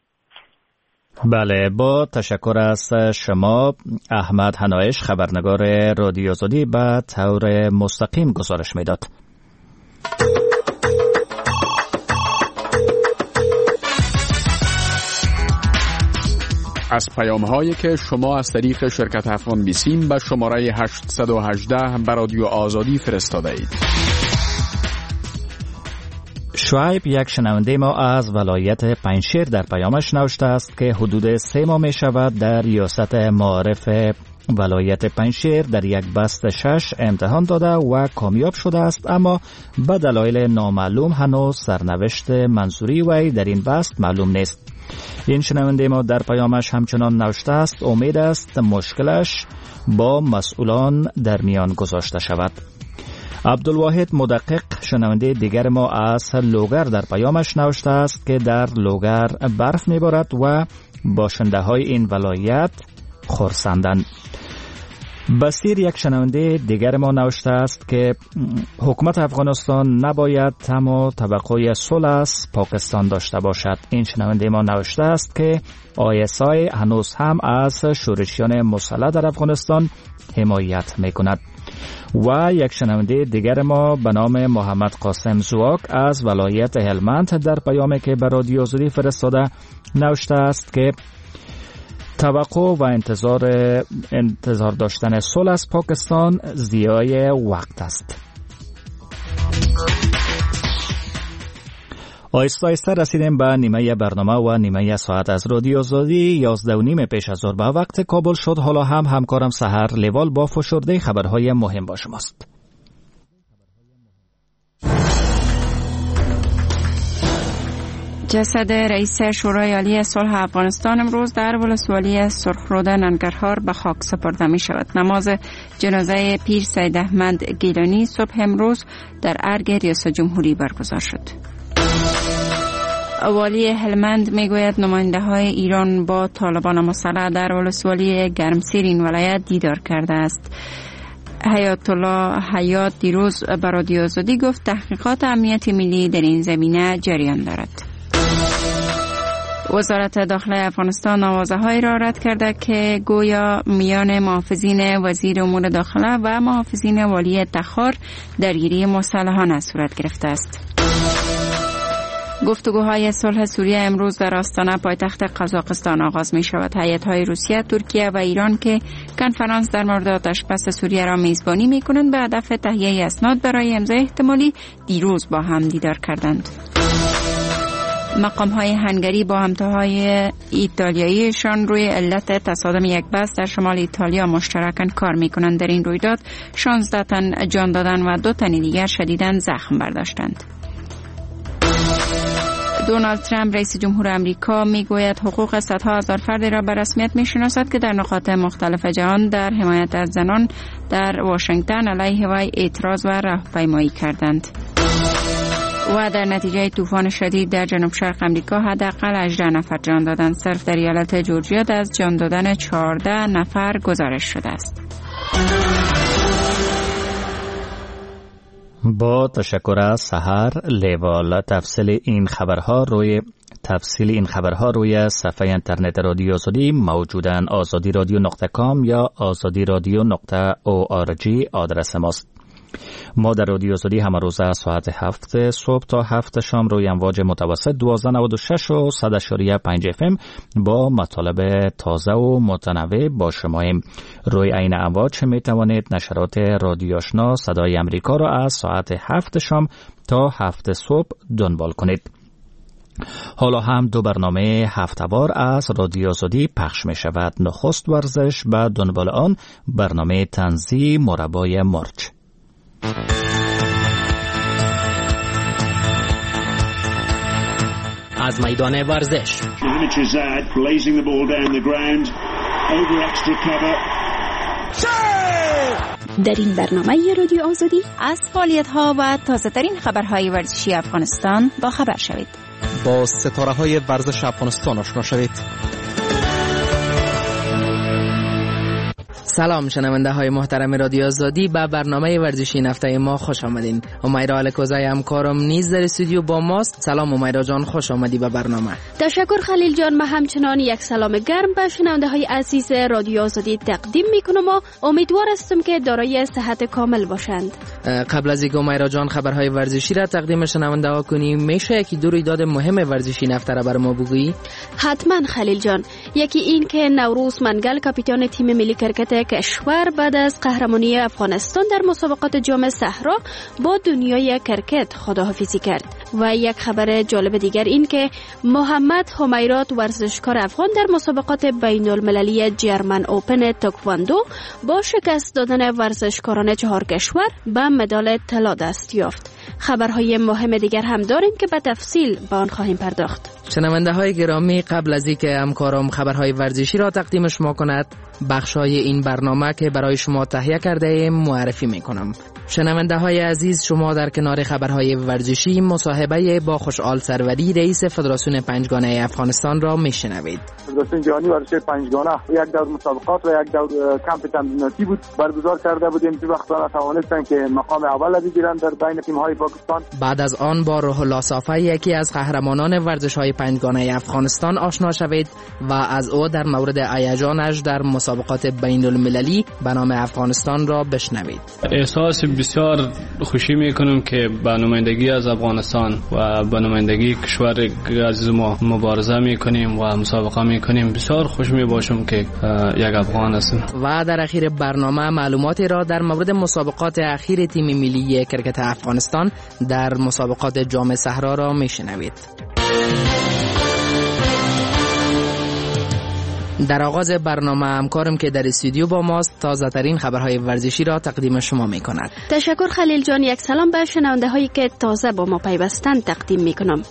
S1: بله، با تشکر از شما احمد حنایش خبرنگار رادیو آزادی به طور مستقیم گزارش میداد.
S24: از پیام هایی که شما از طریق شرکت افغان بیسیم به شماره هشت یک هشت به رادیو آزادی فرستاده اید.
S1: شعیب یک شنونده ما از ولایت پنجشیر در پیامش نوشته است که حدود سه ماه می شود در ریاست معارف ولایت پنجشیر در یک بست شش امتحان داده و کامیاب شده است، اما به دلایل نامعلوم هنوز سرنوشت منظوری وی در این بست معلوم نیست. این شنونده ما در پیامش همچنان نوشته است امید است مشکلش با مسئولان در میان گذاشته شود. عبدالواحد مدقق شنونده دیگر ما از لوگر در پیامش نوشته است که در لوگر برف میبارد و باشنده های این ولایت خرسندند. بصیر یک شنونده دیگر ما نوشته است که حکومت افغانستان نباید تمام توقع صلح از پاکستان داشته باشد. این شنونده ما نوشته است که آی اس آی هنوز هم از شورشیان مسلح در افغانستان حمایت میکند. و یک شنونده دیگر ما به نام محمد قاسم زواک از ولایت هلمند در پیامی که به رادیو آزادی فرستاده نوشته است که توقع و انتظار انتظار داشتن صلح از پاکستان ضیاع وقت است. آیسته آیسته رسیدیم به نیمه برنامه و نیمه ساعت از رادیو آزادی. یازده و نیم پیش از ظهر به وقت کابل شد. حالا هم همکارم سحر لیوال با فشرده خبرهای مهم با شماست.
S2: جسد رئیس شورای عالی صلح افغانستان امروز در ولسوالی سرخرود ننگرهار به خاک سپرده می شود. نماز جنازه پیر سید احمد گیلانی صبح امروز در ارگ ریاست جمهوری برگزار شد. والی هلمند می گوید نماینده های ایران با طالبان مسلح در ولسوالی گرمسیر این ولایت دیدار کرده است. حیات الله حیات دیروز به رادیو آزادی گفت تحقیقات امنیت ملی در این زمینه جریان دارد. وزارت داخله افغانستان آوازه‌هایی را رد کرده که گویا میان محافظین وزیر امور داخله و محافظین والی تخار درگیری مسلحانه صورت گرفته است. گفتگوهای صلح سوریه امروز در آستانه پایتخت قزاقستان آغاز می شود. هیئت‌های روسیه، ترکیه و ایران که کنفرانس در مورد آتش‌بس سوریه را میزبانی می کنند به هدف تهیه اسناد برای امضای احتمالی دیروز با هم دیدار کردند. مقام‌های هنگری با همتاهای ایتالیاییشان روی علت تصادم یک بس در شمال ایتالیا مشترکاً کار می‌کنند. در این رویداد شانزده تن جان دادن و دو تن دیگر شدیداً زخم برداشتند. دونالد ترامپ رئیس جمهور آمریکا میگوید حقوق صدها هزار فردی را به رسمیت میشناسد که در نقاط مختلف جهان در حمایت از زنان در واشنگتن علیه وی اعتراض و راهپیمایی کردند. و در نتیجه طوفان شدید در جنوب شرق آمریکا حداقل هجده نفر جان دادند. صرف در ایالت جورجیا از جان دادن چهارده نفر گزارش شده است.
S1: با تشکر از سحر لیوال. تفصیل این خبرها روی تفصیل این خبرها روی صفحه اینترنت رادیو آزادی موجودن. آزادی رادیو نقطه کام یا آزادی رادیو نقطه او آر جی آدرس ماست. ما در رادیو آزادی همه روز از ساعت هفت صبح تا هفت شام روی امواج متوسط دوازده نود و شش و صد اشاریه پنج اف ام با مطالب تازه و متنوع با شماییم. روی این امواج می توانید نشرات رادیو آشنا صدای امریکا را از ساعت هفت شام تا هفت صبح دنبال کنید. حالا هم دو برنامه هفته‌وار از رادیو آزادی پخش می شود. نخست ورزش، بعد دنبال آن برنامه طنزی مربای مرچ.
S3: از میدان ورزش
S2: در این برنامه رادیو آزادی از فعالیت‌ها و تازه‌ترین خبرهای ورزشی افغانستان با خبر شوید.
S3: با ستاره‌های ورزش افغانستان آشنا شوید.
S4: سلام شنونده های محترم رادیو آزادی، به برنامه ورزشی این هفته ما خوش آمدین. امیرا الکوزای همکارم نیز در استودیو با ماست. سلام امیرا جان، خوش آمدی به برنامه.
S7: تشکر خلیل جان. من همچنان یک سلام گرم به شنونده های عزیز رادیو آزادی تقدیم میکنم و امیدوار هستم که دارای صحت کامل باشند.
S4: قبل از اینکه امیرا جان خبرهای ورزشی را تقدیم شنونده ها کنیم، میشه یکی دو رویداد مهم ورزشی این هفته را بر ما بگویی؟
S7: حتما خلیل جان. یکی این که نوروز منگل کاپیتان تیم ملی کرکت کشور بعد از قهرمانی افغانستان در مسابقات جام صحرا با دنیای کرکت خداحافظی کرد. و یک خبر جالب دیگر این که محمد همیرات ورزشکار افغان در مسابقات بین المللی جرمن اوپن تکواندو با شکست دادن ورزشکاران چهار کشور به مدال طلا دست یافت. خبرهای مهم دیگر هم داریم که به تفصیل به آن خواهیم پرداخت.
S4: شنونده های گرامی، قبل از اینکه همکارم خبرهای ورزشی را تقدیم شما کند، بخشای این برنامه که برای شما تهیه کرده ایم معرفی میکنم. شنونده های عزیز، شما در کنار خبرهای ورزشی مصاحبه با خوشحال سروری رئیس فدراسیون پنجگانه افغانستان را میشنوید.
S5: فدراسیون جهانی ورزش پنجگانه یک دور مسابقات و یک دور کمپ تمریناتی بود برگزار کرده بودیم که وقتا توانستن که مقام اول بگیرن در بین تیم‌های پاکستان.
S4: بعد از آن با روح الله صافی، یکی از قهرمانان ورزش‌های پنجگانه افغانستان آشنا شوید و از او در مورد هیجانش در مسابقات بین المللی به نام افغانستان را بشنوید.
S8: احساس بسیار خوشی میکنم که به نمایندگی از افغانستان و به نمایندگی کشور عزیز ما مبارزه میکنیم و مسابقه میکنیم. بسیار خوش میباشم که یک افغان هستم.
S4: و در اخیر برنامه معلوماتی را در مورد مسابقات اخیر تیم ملی کرکت افغانستان در مسابقات جام صحرا را میشنوید. در آغاز برنامه همکارم که در استودیو با ماست تازه ترین خبرهای ورزشی را تقدیم شما می کند.
S7: تشکر خلیل جان. یک سلام به شنونده هایی که تازه با ما پیوستند تقدیم می کنم.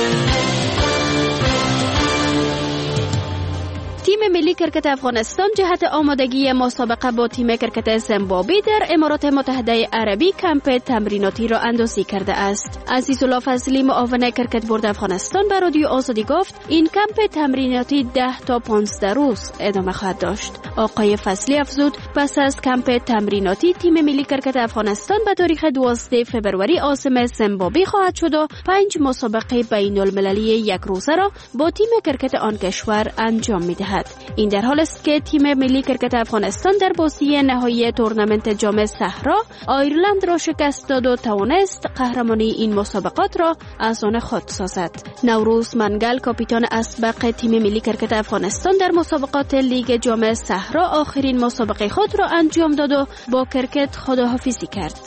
S7: تیم ملی کرکت افغانستان جهت آمادگی مسابقه با تیم کرکت زیمبابوه در امارات متحده عربی کمپ تمریناتی را اندازی کرده است. عزیزالله فضلی معاون کرکت بورد افغانستان به رادیو آزادی گفت این کمپ تمریناتی ده تا پانزده روز ادامه خواهد داشت. آقای فضلی افزود پس از کمپ تمریناتی تیم ملی کرکت افغانستان به تاریخ دوازده فوریه عاصمه زیمبابوه خواهد شد و پنج مسابقه بین المللی یک روزه را با تیم کرکت آن کشور انجام می‌دهد. این در حال است که تیم ملی کرکت افغانستان در بازی نهایی تورنمنت جام صحرا آیرلند را شکست داد و توانست قهرمانی این مسابقات را از آن خود سازد. نوروز منگل کاپیتان اسبق تیم ملی کرکت افغانستان در مسابقات لیگ جام صحرا آخرین مسابقه خود را انجام داد و با کرکت خداحافظی کرد.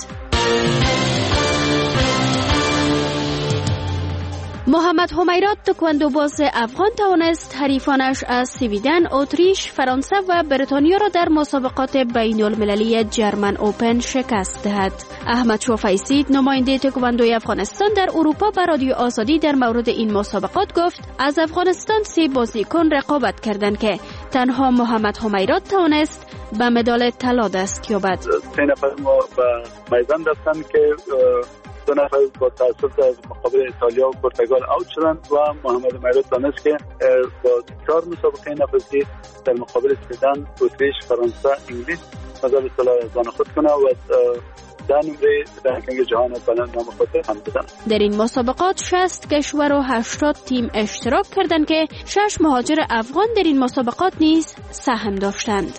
S7: محمد همیرات تکواندو باز افغان توانست حریفانش از سویدن، اتریش، فرانسه و بریتانیا را در مسابقات بین المللی جرمن اوپن شکست دهد. احمد شوفیسید نماینده تکواندوی افغانستان در اروپا به رادیو آزادی در مورد این مسابقات گفت از افغانستان سه بازیکن رقابت کردند که تنها محمد همیرات توانست به مدال طلا دست یابد.
S21: سه نفر ما به میدان رفتن که دو نفر با تأسف از مقابل ایتالیا و پرتغال اوت شدند و محمد همیرات دانست که با چهار مسابقه نفسی در مقابل سویدن، اتریش، فرانسه، انگلیس مدال طلا از آن خود کنه و در نمره رنکینگ جهان بلند نام خود هم بزنه.
S7: در این مسابقات شصت کشور و هشتاد تیم اشتراک کردند که شش مهاجر افغان در این مسابقات نیز سهم داشتند.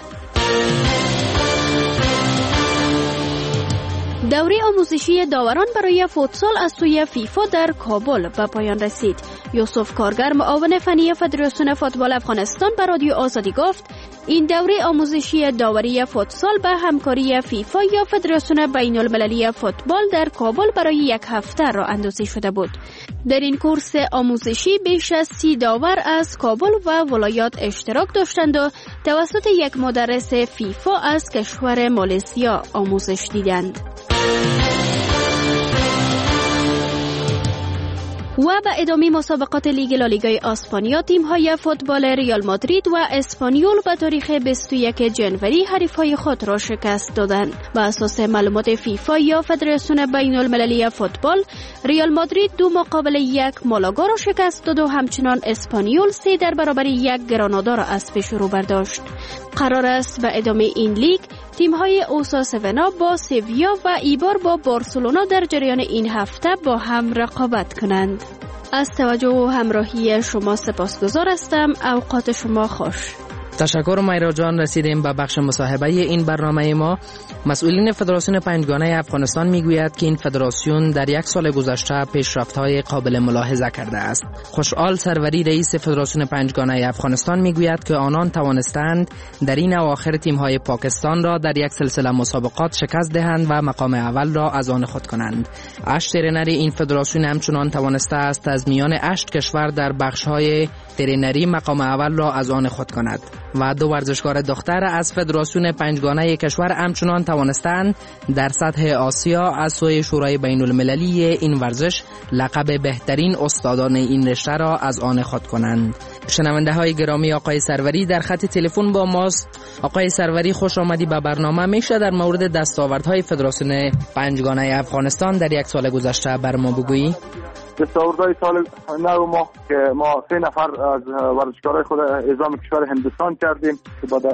S7: دوره آموزشی داوران برای فوتسال از سوی فیفا در کابل به پایان رسید. یوسف کارگر معاون فنی فدراسیون فوتبال افغانستان به رادیو آزادی گفت این دوره آموزشی داوری فوتسال به همکاری فیفا یا فدراسیون بین المللی فوتبال در کابل برای یک هفته راه اندازی شده بود. در این کورس آموزشی بیش از سی داور از کابل و ولایات اشتراک داشتند و توسط یک مدرس فیفا از کشور مالزیا آموزش دیدند. و به ادامه مسابقات لیگ لالیگای اسپانیا تیم‌های فوتبال ریال مادرید و اسپانیول به تاریخ بیست و یکم ژانویه حریف‌های خود را شکست دادند. بر اساس معلومات فیفا یا فدراسیون بین المللی فوتبال، ریال مادرید دو مقابل یک مالاگا را شکست داد و همچنان اسپانیول سه در برابر یک گرانادا را از پیش رو برداشت. قرار است به ادامه این لیگ تیم‌های اوساسونا با سویا و ایبار با بارسلونا در جریان این هفته با هم رقابت کنند. از توجه و همراهی شما سپاسگزار هستم. اوقات شما خوش.
S4: تشکر میرا جان. رسیدیم به بخش مصاحبه این برنامه ما. مسئولین فدراسیون پنجگانه افغانستان میگوید که این فدراسیون در یک سال گذشته پیشرفت‌های قابل ملاحظه کرده است. خوشحال سروری رئیس فدراسیون پنجگانه افغانستان میگوید که آنان توانستند در این اواخر تیم‌های پاکستان را در یک سلسله مسابقات شکست دهند و مقام اول را از آن خود کنند. اشت ترینری این فدراسیون همچنان توانسته است از میان اشت کشور در بخش‌های ترینری مقام اول را از آن خود کند و دو ورزشکار دختر از فدراسیون پنجگانه کشور همچنان توانستند در سطح آسیا از سوی شورای بین المللی این ورزش لقب بهترین استادان این رشته را از آن خود کنند. شنونده های گرامی، آقای سروری در خط تلفن با ماست. آقای سروری خوش آمدی به برنامه. میشه در مورد دستاوردهای فدراسیون پنجگانه افغانستان در یک سال گذشته بر ما بگویی؟
S5: دستاوردهای سال نو ما که ما سه نفر از ورزشکارای خود اعزام کشور هندوستان کردیم که با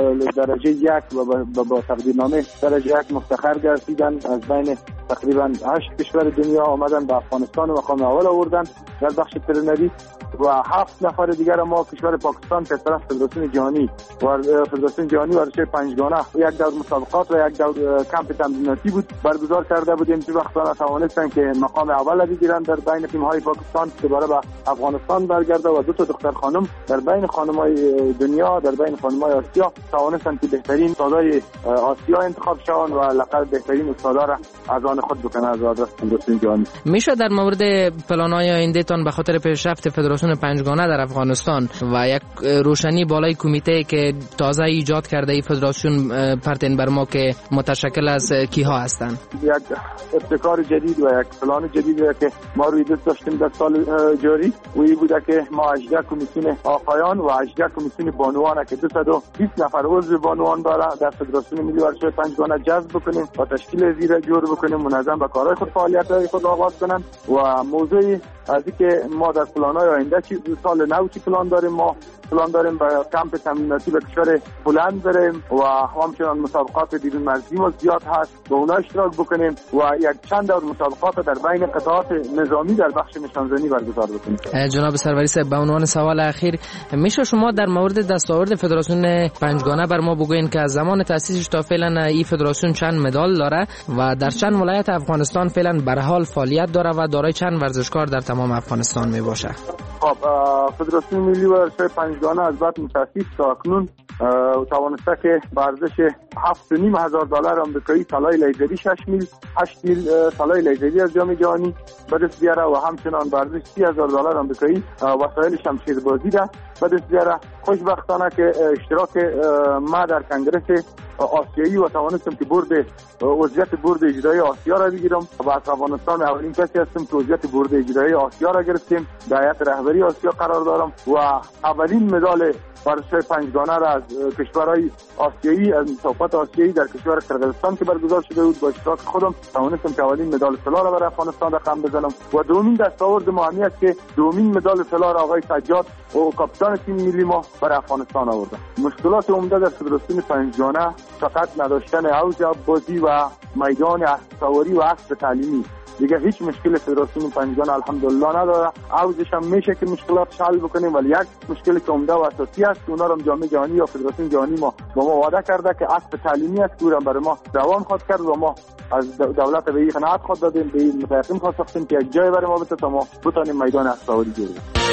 S5: درجه یک و با تقدیرنامه درجه یک مفتخر گردیدن. از بین تقریبا هشت کشور دنیا آمدن به افغانستان و مقام اول آوردن در بخش ترینری و هفت نفر دیگر ما کشور پاکستان که طرف فدراسیون جهانی و فدراسیون جهانی ورزش پنجگانه یک دور مسابقات و یک دور کمپ تمریناتی بود برگزار کرده بودیم که وقتا توانستن که مقام اول بگیرن در بین تیم‌های پاکستان که برای به افغانستان برگرده و دو تا دختر خانم در بین خانم‌های دنیا در بین خانم‌های آسیا توانستن که بهترین استادای آسیا انتخاب شوند و لقب بهترین استادا را از آن خود بکنن از فدراسیون جهانی.
S4: میشه در مورد پلان‌های آیندهتان به خاطر پیشرفت فدراسیون پنجگانه در افغانستان و یک روشنی بالای کمیته که تازه ایجاد کرده ای فدراسیون پرتین بر ما که متشکل از کیها هستند؟
S5: یک ابتکار جدید و یک پلان جدیدی که ما روی دست داشتیم در سال جاری و این بوده که ما هجده کمیسیون آقایان و هجده کمیسیون بانوان که دویست و بیست نفر عضو بانوان داره در فدراسیون ملی ورزش پنجگانه جذب بکنیم و تشکیل زیر جور بکنیم، منظم به کارهای خود فعالیت‌های خود آغاز کنند. و موضوع از اینکه ما در پلان‌های آینده چی سال نو چی پلان داریم، ما پلان داریم به کمپ تمریناتی به کشور هلند بریم و همچنان مسابقات بیرون مرزی ما زیاد هست با اونا اشتراک بکنیم و یک چند دور مسابقات در بین قطعات نظامی در بخش نشانزنی برگزار بکنیم.
S4: جناب سروری صاحب، به عنوان سوال اخیر میشه شما در مورد دستاورد فدراسیون پنجگانه بر ما بگوین که از زمان تأسیسش تا فعلا این فدراسیون چند مدال داره و در چند ولایت افغانستان فعلا به حال فعالیت داره و دارای چند ورزشکار در تمام افغانستان می باشه؟
S5: خب فدراسیون ملی ورزش پنجگانه از بعد تأسیس تا اکنون توانسته که ورزش هفت و نیم هزار دلار آمریکایی طلای لیزری شش میل هشت میل طلای لیزری از جام جهانی به دست بیاره و همچنان ورزش سی هزار دلار آمریکایی وسایل شمشیربازی ده به دست بیاره. خوشبختانه که اشتراک ما در کنگره آسیایی و توانستم که برد وضعیت برد اجرایی آسیا را بگیرم و از افغانستان اولین کسی هستم که وضعیت برد اجرایی آسیا را گرفتیم. در هیئت رهبری آسیا قرار دارم و اولین مدال ورزش پنجگانه را از کشورهای آسیایی از مسابقات آسیایی در کشور قرقیزستان که برگزار شده بود با اشتراک خودم توانستم که اولین مدال طلا را برای افغانستان رقم بزنم و دومین دستاورد مهمی است که دومین مدال طلا را آقای سجاد و کاپیتان تیم ملی ما برای افغانستان آورده. مشکلات عمده در فدراسیون پنجگانه فقط نداشتن اوج بازی و میدان اسب‌سواری و اسب تعلیمی. دیگه هیچ مشکل فدراسیون پنجگانه الحمدلله نداره. اوجش هم میشه که مشکلات حل بکنیم، ولی یک مشکلی که عمده و اساسی است که اونا رو جام جهانی یا فدراسیون جهانی ما با ما وعده کرده که اسب تعلیمی است که اون برای ما دوام خواهد کرد و ما از دولت به این قناعت خود دادیم، به این متقیم خواهد ساختیم که یک جای برای ما بده تا ما بتونیم میدان اسب‌سواری جوړ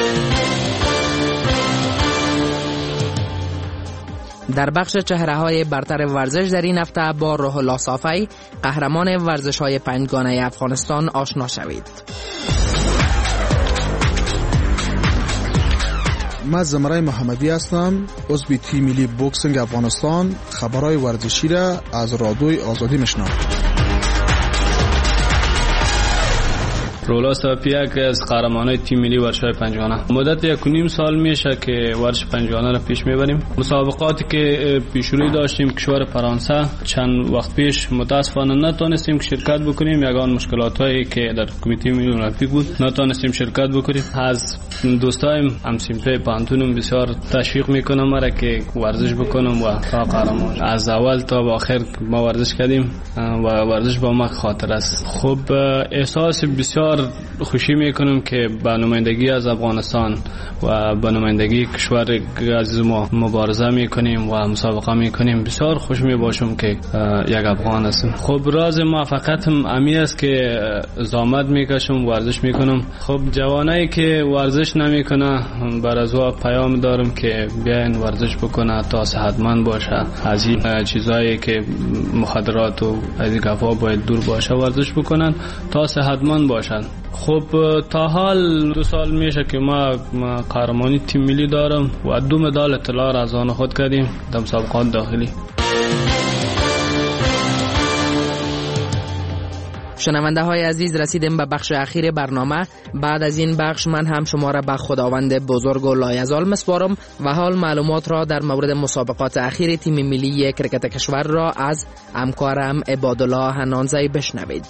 S4: در بخش چهره‌های برتر ورزش در این هفته با روح الله صافی قهرمان ورزش‌های پنجگانه افغانستان آشنا شوید.
S6: من زمرای محمدی هستم، عضو تیم ملی بوکسینگ افغانستان. خبرهای ورزشی را از رادیوی آزادی میشنوم.
S8: رولا صافی یک از قهرمانای تیم ملی ورزش پنجگانه. مدت یک و نیم سال میشه که ورزش پنجگانه را پیش میبریم. مسابقاتی که پیشروی داشتیم کشور فرانسه چند وقت پیش متاسفانه نتونستیم شرکت بکنیم. یگان مشکلاتایی که در کمیته ملی المپیک بود نتونستیم شرکت بکنیم. از دوستایم همسیمتای پانتونم بسیار تشویق میکنم مرا که ورزش بکنم و تا قهرمان از اول تا به آخر ما ورزش کردیم و ورزش با ما خاطر است. خب احساس بسیار بسیار خوشی میکنم که به نمایندگی از افغانستان و به نمایندگی کشور عزیز ما مبارزه میکنیم و مسابقه میکنیم. بسیار خوش میباشم که یک افغان هستم. خب راز موفقیتم امی است که زحمت میکشم، ورزش میکنم. خب جوانایی که ورزش نمیکنه بر از او پیام دارم که بیاین ورزش بکنه تا صحتمند باشه، از این چیزایی که مخدرات و از این گفا باید دور باشه، ورزش بکنن تا صحتمند باشن. خب تا حال دو سال میشه که ما, ما قهرمانی تیم ملی دارم و دو مدال طلا از آن خود کردیم در مسابقات داخلی.
S4: شنونده های عزیز، رسیدیم به بخش اخیر برنامه. بعد از این بخش من هم شما را به خداوند بزرگ و لایزال مسپارم و حال معلومات را در مورد مسابقات اخیر تیم ملی کرکت کشور را از همکارم عبادالله حنانزی بشنوید.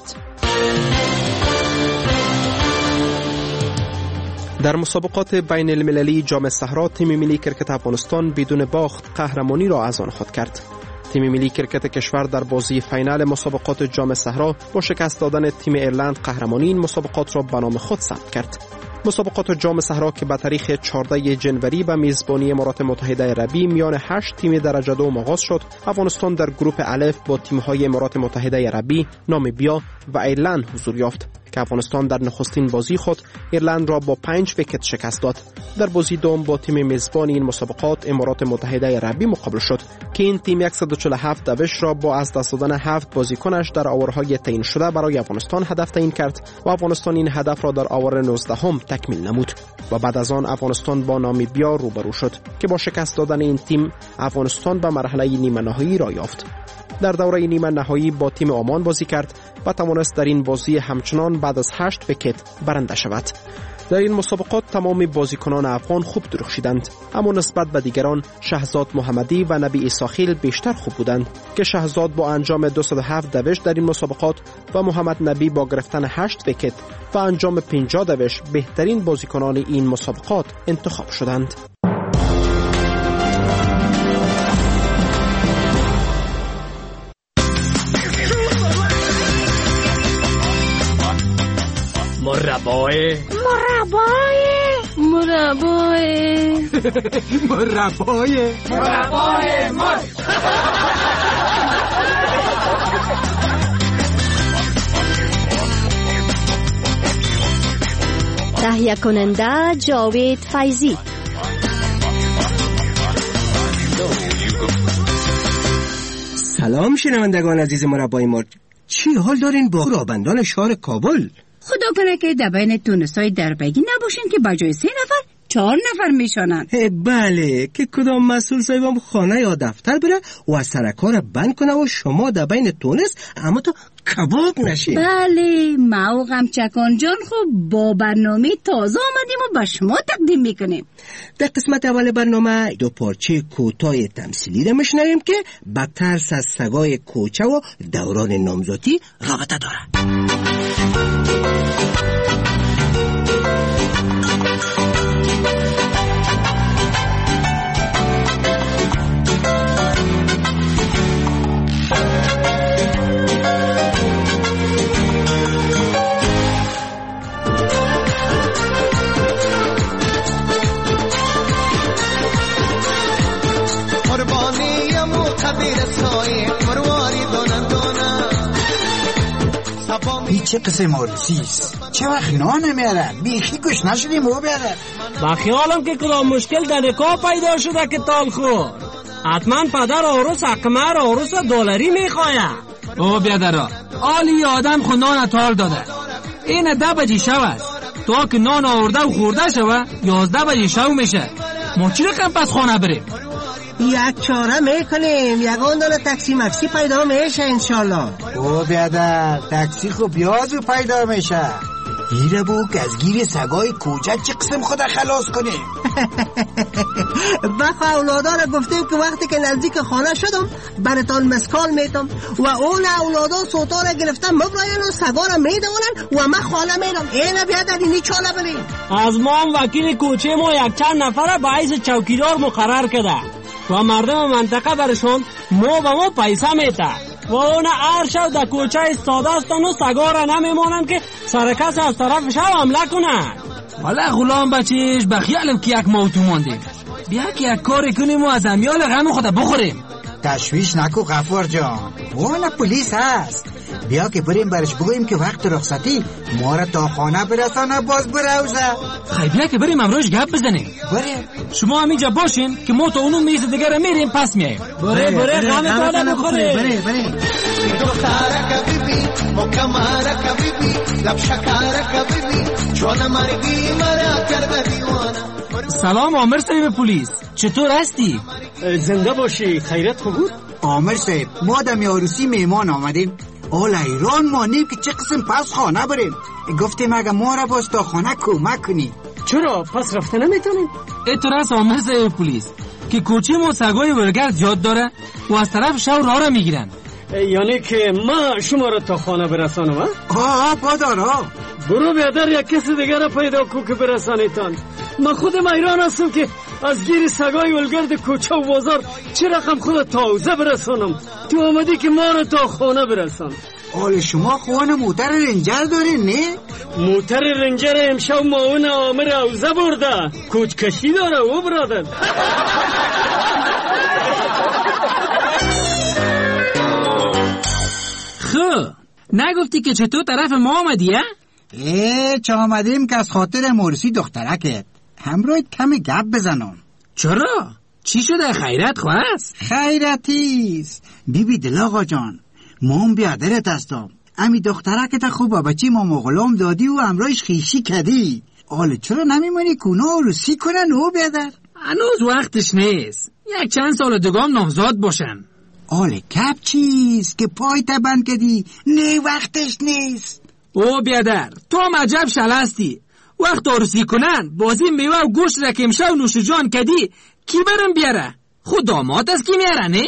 S3: در مسابقات بین المللی جام صحرا تیم ملی کرکت افغانستان بدون باخت قهرمانی را از آن خود کرد. تیم ملی کرکت کشور در بازی فینال مسابقات جام صحرا با شکست دادن تیم ایرلند قهرمانی این مسابقات را به نام خود ثبت کرد. مسابقات جام صحرا که به تاریخ چهاردهم جنوری به میزبانی امارات متحده عربی میان هشت تیم درجه دوم آغاز شد. افغانستان در گروه الف با تیم‌های امارات متحده عربی، نامیبیا و ایرلند حضور یافت که افغانستان در نخستین بازی خود ایرلند را با پنج ویکت شکست داد. در بازی دوم با تیم میزبان این مسابقات امارات متحده عربی مقابل شد که این تیم صد و چهل و هفت دوش را با از دست دادن هفت بازیکنش در آورهای تعیین شده برای افغانستان هدف تعیین کرد و افغانستان این هدف را در آور نوزدهم تکمیل نمود و بعد از آن افغانستان با نامیبیا روبرو شد که با شکست دادن این تیم افغانستان به مرحله نیمه نهایی را یافت. در دوره نیمه نهایی با تیم عمان بازی کرد و توانست در این بازی همچنان بعد از هشت ویکت برنده شود. در این مسابقات تمام بازیکنان افغان خوب درخشیدند، اما نسبت به دیگران شهزاد محمدی و نبی ایساخیل بیشتر خوب بودند که شهزاد با انجام دویست و هفت دوش در این مسابقات و محمد نبی با گرفتن هشت ویکت و انجام پنجاه دوش بهترین بازیکنان این مسابقات انتخاب شدند.
S9: مربای
S2: مربای مربای
S9: مربای مربای مر
S7: تهیه کننده جاوید فیضی.
S10: سلام شنوندگان عزیز مربای مر، چی حال دارین با رابندان شهر کابل؟
S11: خدا کنه که در بین تونسای دربگی نباشین که بجای سه نفر چهار نفر میشانن.
S10: بله، که کدام مسئول صاحبم خانه یا دفتر بره و سرکار بند کنه و شما در بین تونس اما تو کباب نشین.
S11: بله، ما و غمچکان جان خوب با برنامه تازه آمدیم و به شما تقدیم میکنیم.
S10: در قسمت اول برنامه دو پارچه کوتاه تمثیلی را میشنویم که با ترس از سگای کوچه و دوران نامزدی رابطه داره.
S13: این چه قسم آرسیست؟ چه وقت نان نمیارن؟ بیخی گوش نشدیم او بیارن.
S25: با خیالم که کدام مشکل در نکاح پیدا شده که تال خور. حتما پدر آروس اقمر آروس دلاری میخواید.
S26: او بیادرا آلی آدم خو نان تال داده. این ده بجی شو است. تو که نان آورده و خورده شوه یازده بجی شو میشه. ما چی رقم پس خانه بریم؟
S10: یک چاره میکنیم، یکان دانه تاکسی مکسی پیدا میشه انشالله.
S13: او بیادر تاکسی خوب یازو پیدا میشه. گیره بو که از گیر سگای کوچه چه قسم خود خلاص کنیم؟
S10: بخوا اولادا را گفتیم که وقتی که نزدیک خانه شدم براتان مسکال میتم و اون اولادا سوتا را گرفتن مبراین و سگا را میدونن و من خانه میدم. اینه بیادر اینی چاله بریم.
S25: از ما هم وکیل کوچه ما یک چند نفر به حیث چوکیدار مقرر کرده و مردم منطقه برشون مو به مو پیسه میده. و اون هر شب در کوچه استاده هستن و سگا را نمیمانند که سرکس از طرف شب حمله کنند.
S26: حالا غلام بچیش بخیالم که یک موتو ماندیم، بیا که یک کاری کنیم و از امیال غم خود بخوریم.
S13: تشویش نکو غفور جان، اون پلیس هست. بیا که بریم برش بگوییم که وقت رخصتی ما را تا خانه برسانه باز بروزه.
S26: خیلی بیا که بریم امروز گپ بزنیم.
S13: بره
S26: شما همینجا باشین که ما تا اونو میز دیگه را میریم پس میاییم.
S25: بره بره غم تالا بخوریم.
S13: بره بره
S12: دخترک بیبی مکمرک بیبی لب شکرک بیبی جوان مرگی مرا کرده دیوانه.
S26: سلام عامر صاحب پلیس، چطور هستی؟
S25: زنده باشی، خیرت خوب بود؟
S13: عامر صاحب ما دم عروسی میمان آمدیم، اول ایران مانیم که چه قسم پس خانه بریم. گفتیم اگه ما را باز تا خانه کمک کنی.
S25: چرا پس رفته نمیتونیم؟
S26: اینطور است عامر صاحب پلیس که کوچه ما سگای ورگرد زیاد داره و از طرف شهر راه را میگیرن.
S25: یعنی که ما شما را تا خانه برسانم؟
S13: آه پادارا
S25: برو بیادر یک کسی دیگر را پیدا کن که برسانیتان. من خودم ایران هستم که از گیر سگای ولگرد کوچه و بازار چه رقم خود تازه برسانم. تو آمدی که ما را تا خانه برسان.
S13: آل شما خوان موتر رنجر دارین نه؟
S25: موتر رنجر امشب ماون عامر اوزه برده، کوچ کشی داره او برادر.
S26: خب نگفتی که چطور طرف ما آمدی؟
S13: ای چه آمدیم که از خاطر مرسی دخترکت همراه کمی گپ بزنم.
S26: چرا؟ چی شده؟ خیرت خواست؟
S13: خیرتیست بی بی دل آقا جان، ما هم بیادرت هستم. امی دخترکت خوبه بچی ما مغلام دادی و همراهش خیشی کدی. آله چرا نمیمونی کونا عروسی کنن او بیادر؟
S26: هنوز وقتش نیست، یک چند سال دگام نامزاد باشن.
S13: آله کپ چیز که پای تبند کدی؟ نه وقتش نیست.
S26: او بیادر تو هم عجب شلستی، وقت عروسی کنن بازی میوه و گوشت را که امشب نوش جان کدی کی برم بیاره؟ خود داماد است کی میاره نه؟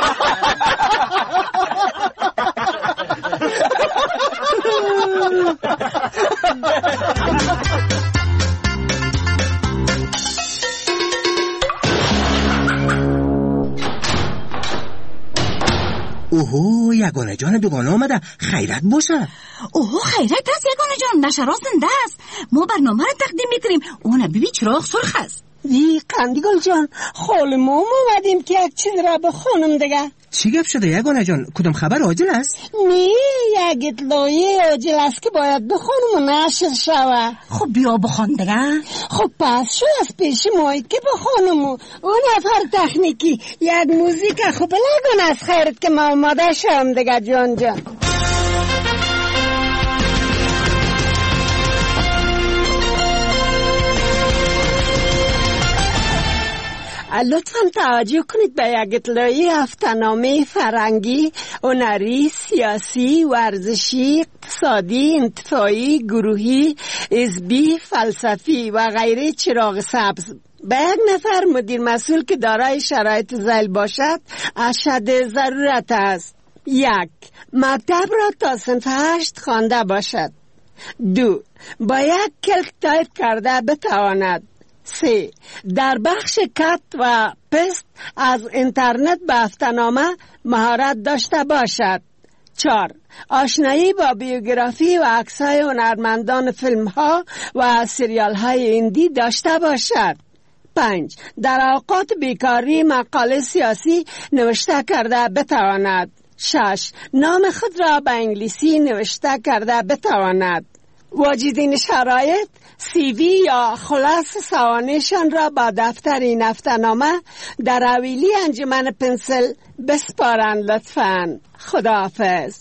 S10: اوهو یگانه جان دوگانه آمده، خیرت باشه.
S11: اوهو خیرت هست یگانه جان، نشرا زنده است. ما برنامه را تقدیم میکنیم. اون بیبی چراغ سرخ است.
S14: وی قندیگل جان، خال ما اومدیم که یک چیز را بخونم دیگه.
S10: چی گپ شده یگانه جان؟ کدام خبر عاجل است؟
S14: نه یک اطلاعیه عاجل است که باید بخونم و نشر شوه.
S11: خب بیا بخون دیگه.
S14: خب پس شو از پیش مایید که بخونم و اون نفر تکنیکی یک موزیک خب لگون از خیرت که ما آماده شم دیگه جان جان. لطفاً توجه کنید به یک اطلاعی هفته‌نامه فرنگی، هنری، سیاسی، ورزشی، اقتصادی، انتفاعی، گروهی، حزبی، فلسفی و غیره چراغ سبز. به یک نفر مدیر مسئول که دارای شرایط ذیل باشد اشد ضرورت است. یک، مکتب را تا صنف هشت خوانده باشد. دو، با یک کلک تایپ کرده بتواند. سه، در بخش کت و پست از اینترنت به هفته‌نامه مهارت داشته باشد. چهار، آشنایی با بیوگرافی و عکس‌های هنرمندان فیلم‌ها و سریال‌های هندی داشته باشد. پنج، در اوقات بیکاری مقاله سیاسی نوشته کرده بتواند. شش، نام خود را به انگلیسی نوشته کرده بتواند. واجدین شرایط سی وی یا خلاص سوانحشان را با دفتر این هفته‌نامه در حویلی انجمن پنسل بسپارند لطفاً. خداحافظ.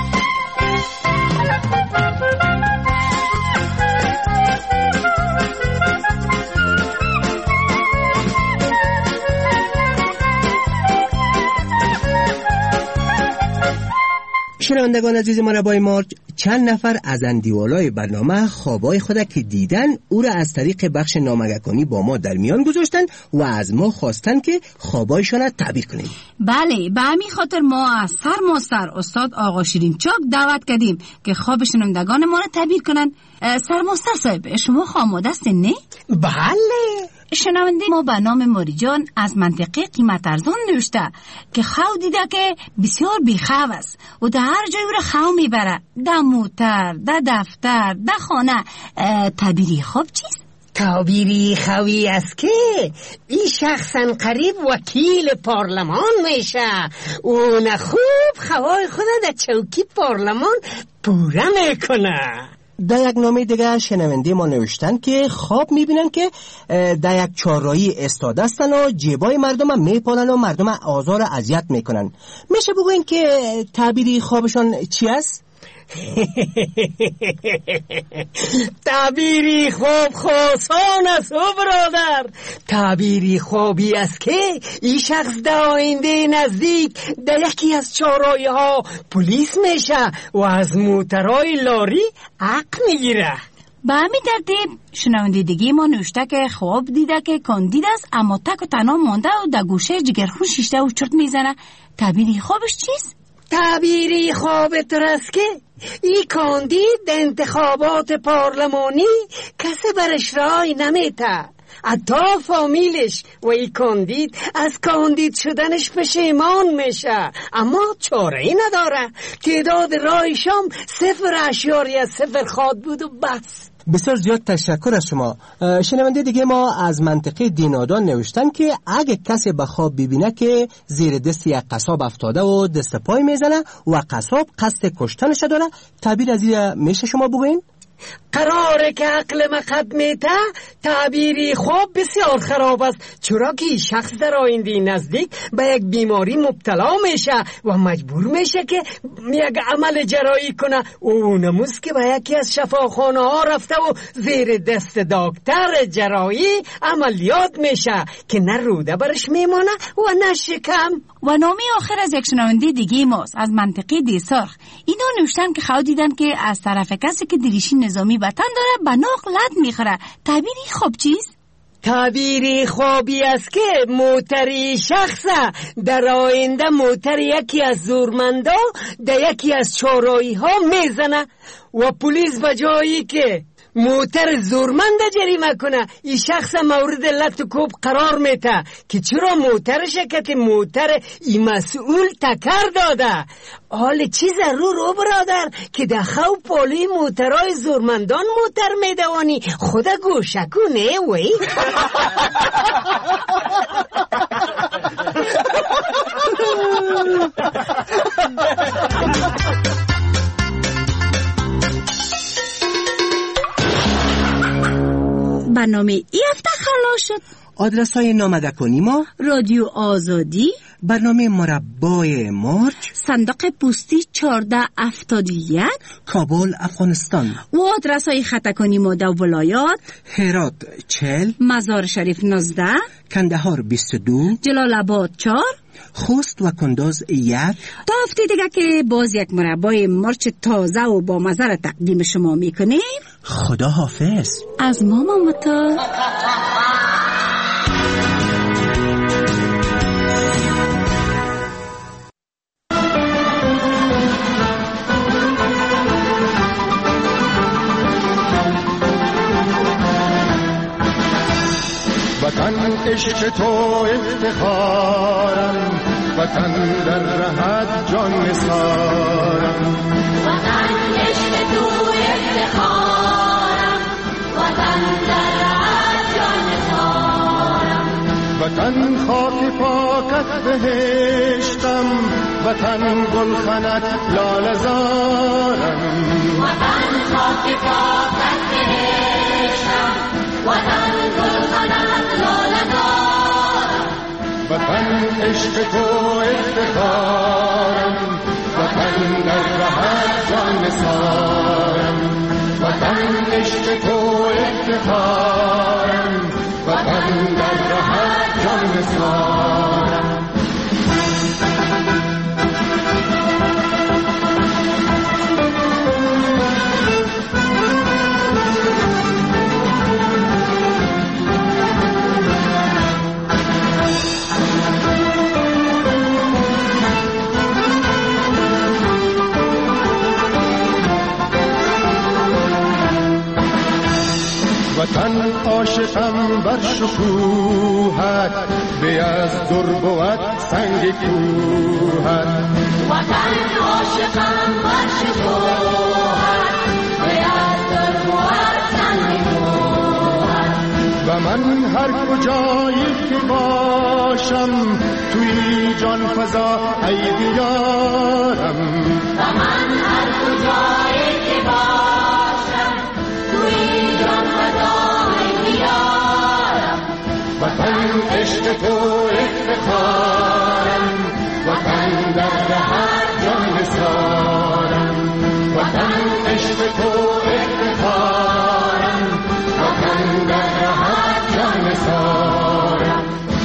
S10: شنوندگان عزیز ما را با مارج چند نفر از اندیوالای برنامه خوابای خود که دیدن او را از طریق بخش نامگه‌کنی با ما در میان گذاشتن و از ما خواستن که خوابایشان را تعبیر کنیم.
S11: بله، به همین خاطر ما از سرماستر استاد آقا شیرین چاک دعوت کردیم که خواب شنوندگان ما را تعبیر کنن. سرماستر صاحب شما خواب آماده هستین نه؟
S14: بله.
S11: شنونده ما به نام موری جان از منطقه قیمت ارزان نوشته که خو دیده که بسیار بیخو است و در هر جای او را خو میبره، در موتر، در دفتر، در خانه. تعبیری خوب چیست؟
S14: تعبیری خوی است که این شخصا قریب وکیل پارلمان میشه. اون خوب خوای خود در چوکی پارلمان پوره میکنه.
S15: در یک نامه دیگه شنونده ما نوشتن که خواب میبینن که در یک چهارراهی استاده هستن و جیبای مردم هم میپالن و مردم آزار و اذیت میکنن. میشه بگوین که تعبیری خوابشان چی است؟
S14: تعبیری خوب خاصان است او برادر. تعبیری خوبی است که این شخص در آینده نزدیک در یکی از چهارراهی ها پلیس میشه و از موترهای لاری حق میگیره.
S11: به همین ترتیب شنونده دیگه ما نوشته که خواب دیده که کاندید است اما تک و تنها مانده و در گوشه جگرخون شیشته و چرت میزنه. تعبیری خوابش چیست؟
S14: تعبیری خواب ترست که این کاندید انتخابات پارلمانی کسی برش رای نمیته، حتی فامیلش، و این کاندید از کاندید شدنش پشیمان میشه اما چاره ای نداره. تعداد رایشام صفر اشیاری از صفر خواد بود و بس.
S15: بسیار زیاد تشکر از شما. شنونده دیگه ما از منطقه دینادان نوشتن که اگه کسی به خواب ببینه که زیر دست یک قصاب افتاده و دست پای میزنه و قصاب قصد کشتنش داره، تعبیر از این میشه شما بگوین؟
S14: قراره که عقل مقد میته. تعبیری خواب بسیار خراب است، چرا که شخص در آینده نزدیک به یک بیماری مبتلا میشه و مجبور میشه که یک عمل جراحی کنه. اونموز که به یکی از شفاخانه ها رفته و زیر دست دکتر جراحی عملیات میشه که نه روده برش میمانه و نه شکم.
S11: و نامی آخر از یک شنونده دیگه ماست از منطقه دیسارخ. اینا نوشتن که خواهد دیدن که از طرف کسی که دریشی نظامی بطن داره به ناق لد میخوره. تعبیری خوب چیست؟
S14: تعبیری خوبی است که موتری شخصه در آینده موتر یکی از زورمندا در یکی از چهارراهی ها میزنه و پلیس به جایی که موتر زورمند جریمه کنه این شخص مورد لط و کوب قرار میته که چرا موترش که موتر این مسئول تکر داده. حال چی ضرور او برادر که در خو پالی موترهای زورمندان موتر میدوانی خدا گوشکو نه وی.
S11: برنامه ای هفته خلاص شد.
S15: آدرس های نامده کنی ما:
S11: رادیو آزادی،
S15: برنامه مربای مرج،
S11: صندوق پستی چهارده هفتاد و یک،
S15: کابل افغانستان.
S11: و آدرس های خط کنی ما در ولایات:
S15: هرات چهل،
S11: مزار شریف نوزده،
S15: کندهار بیست و دو،
S11: جلال آباد چهار،
S15: خوست و کندوز یک.
S11: تا هفته دیگه که باز یک مربای مرچ تازه و با مزه را تقدیم شما میکنیم.
S15: خدا حافظ
S11: از ماما متا.
S12: وطن عشق تو افتخارم، وطن در رهت جان نثارم.
S16: وطن عشق تو افتخارم، وطن در رهت جان نثارم.
S12: وطن خاک پاکت بهشتم، وطن گلخنت لاله زارم.
S16: وطن خاک پاکت بهشتم، وطن گلخنت لاله زارم.
S12: وطن عشق تو افتخارم، وطن در رهت جان نثارم. وطن عشق تو افتخارم، وطن در رهت جان نثارم. وطن عاشقم بر شکوهت، به از در بود سنگ کوهت.
S16: وطن عاشقم بر شکوهت، به از در بود سنگ کوهت.
S12: و من هر کجایی که باشم توی جان فضا ای دیارم.
S16: و من هر کجایی که باشم توی جان فضا ای دیارم.
S12: وطن عشق تو افتخارم، وطن در هر جان نثارم. وطن عشق تو افتخارم، وطن در هر جان نثارم.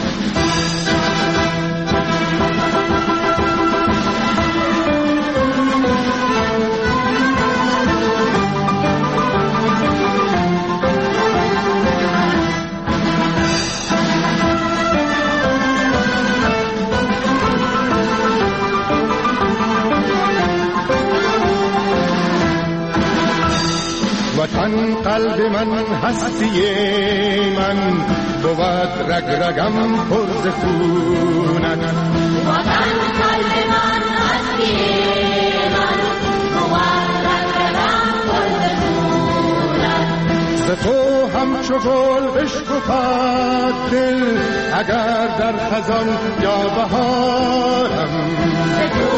S12: وطن قلب من هستی من، بود رگ رگم پر ز خونت.
S16: وطن قلب من هستی من، بود رگ رگم پر ز خونت.
S12: ز تو همچو گل بشکفد دل، اگر در خزان یا بهارم.
S16: ز تو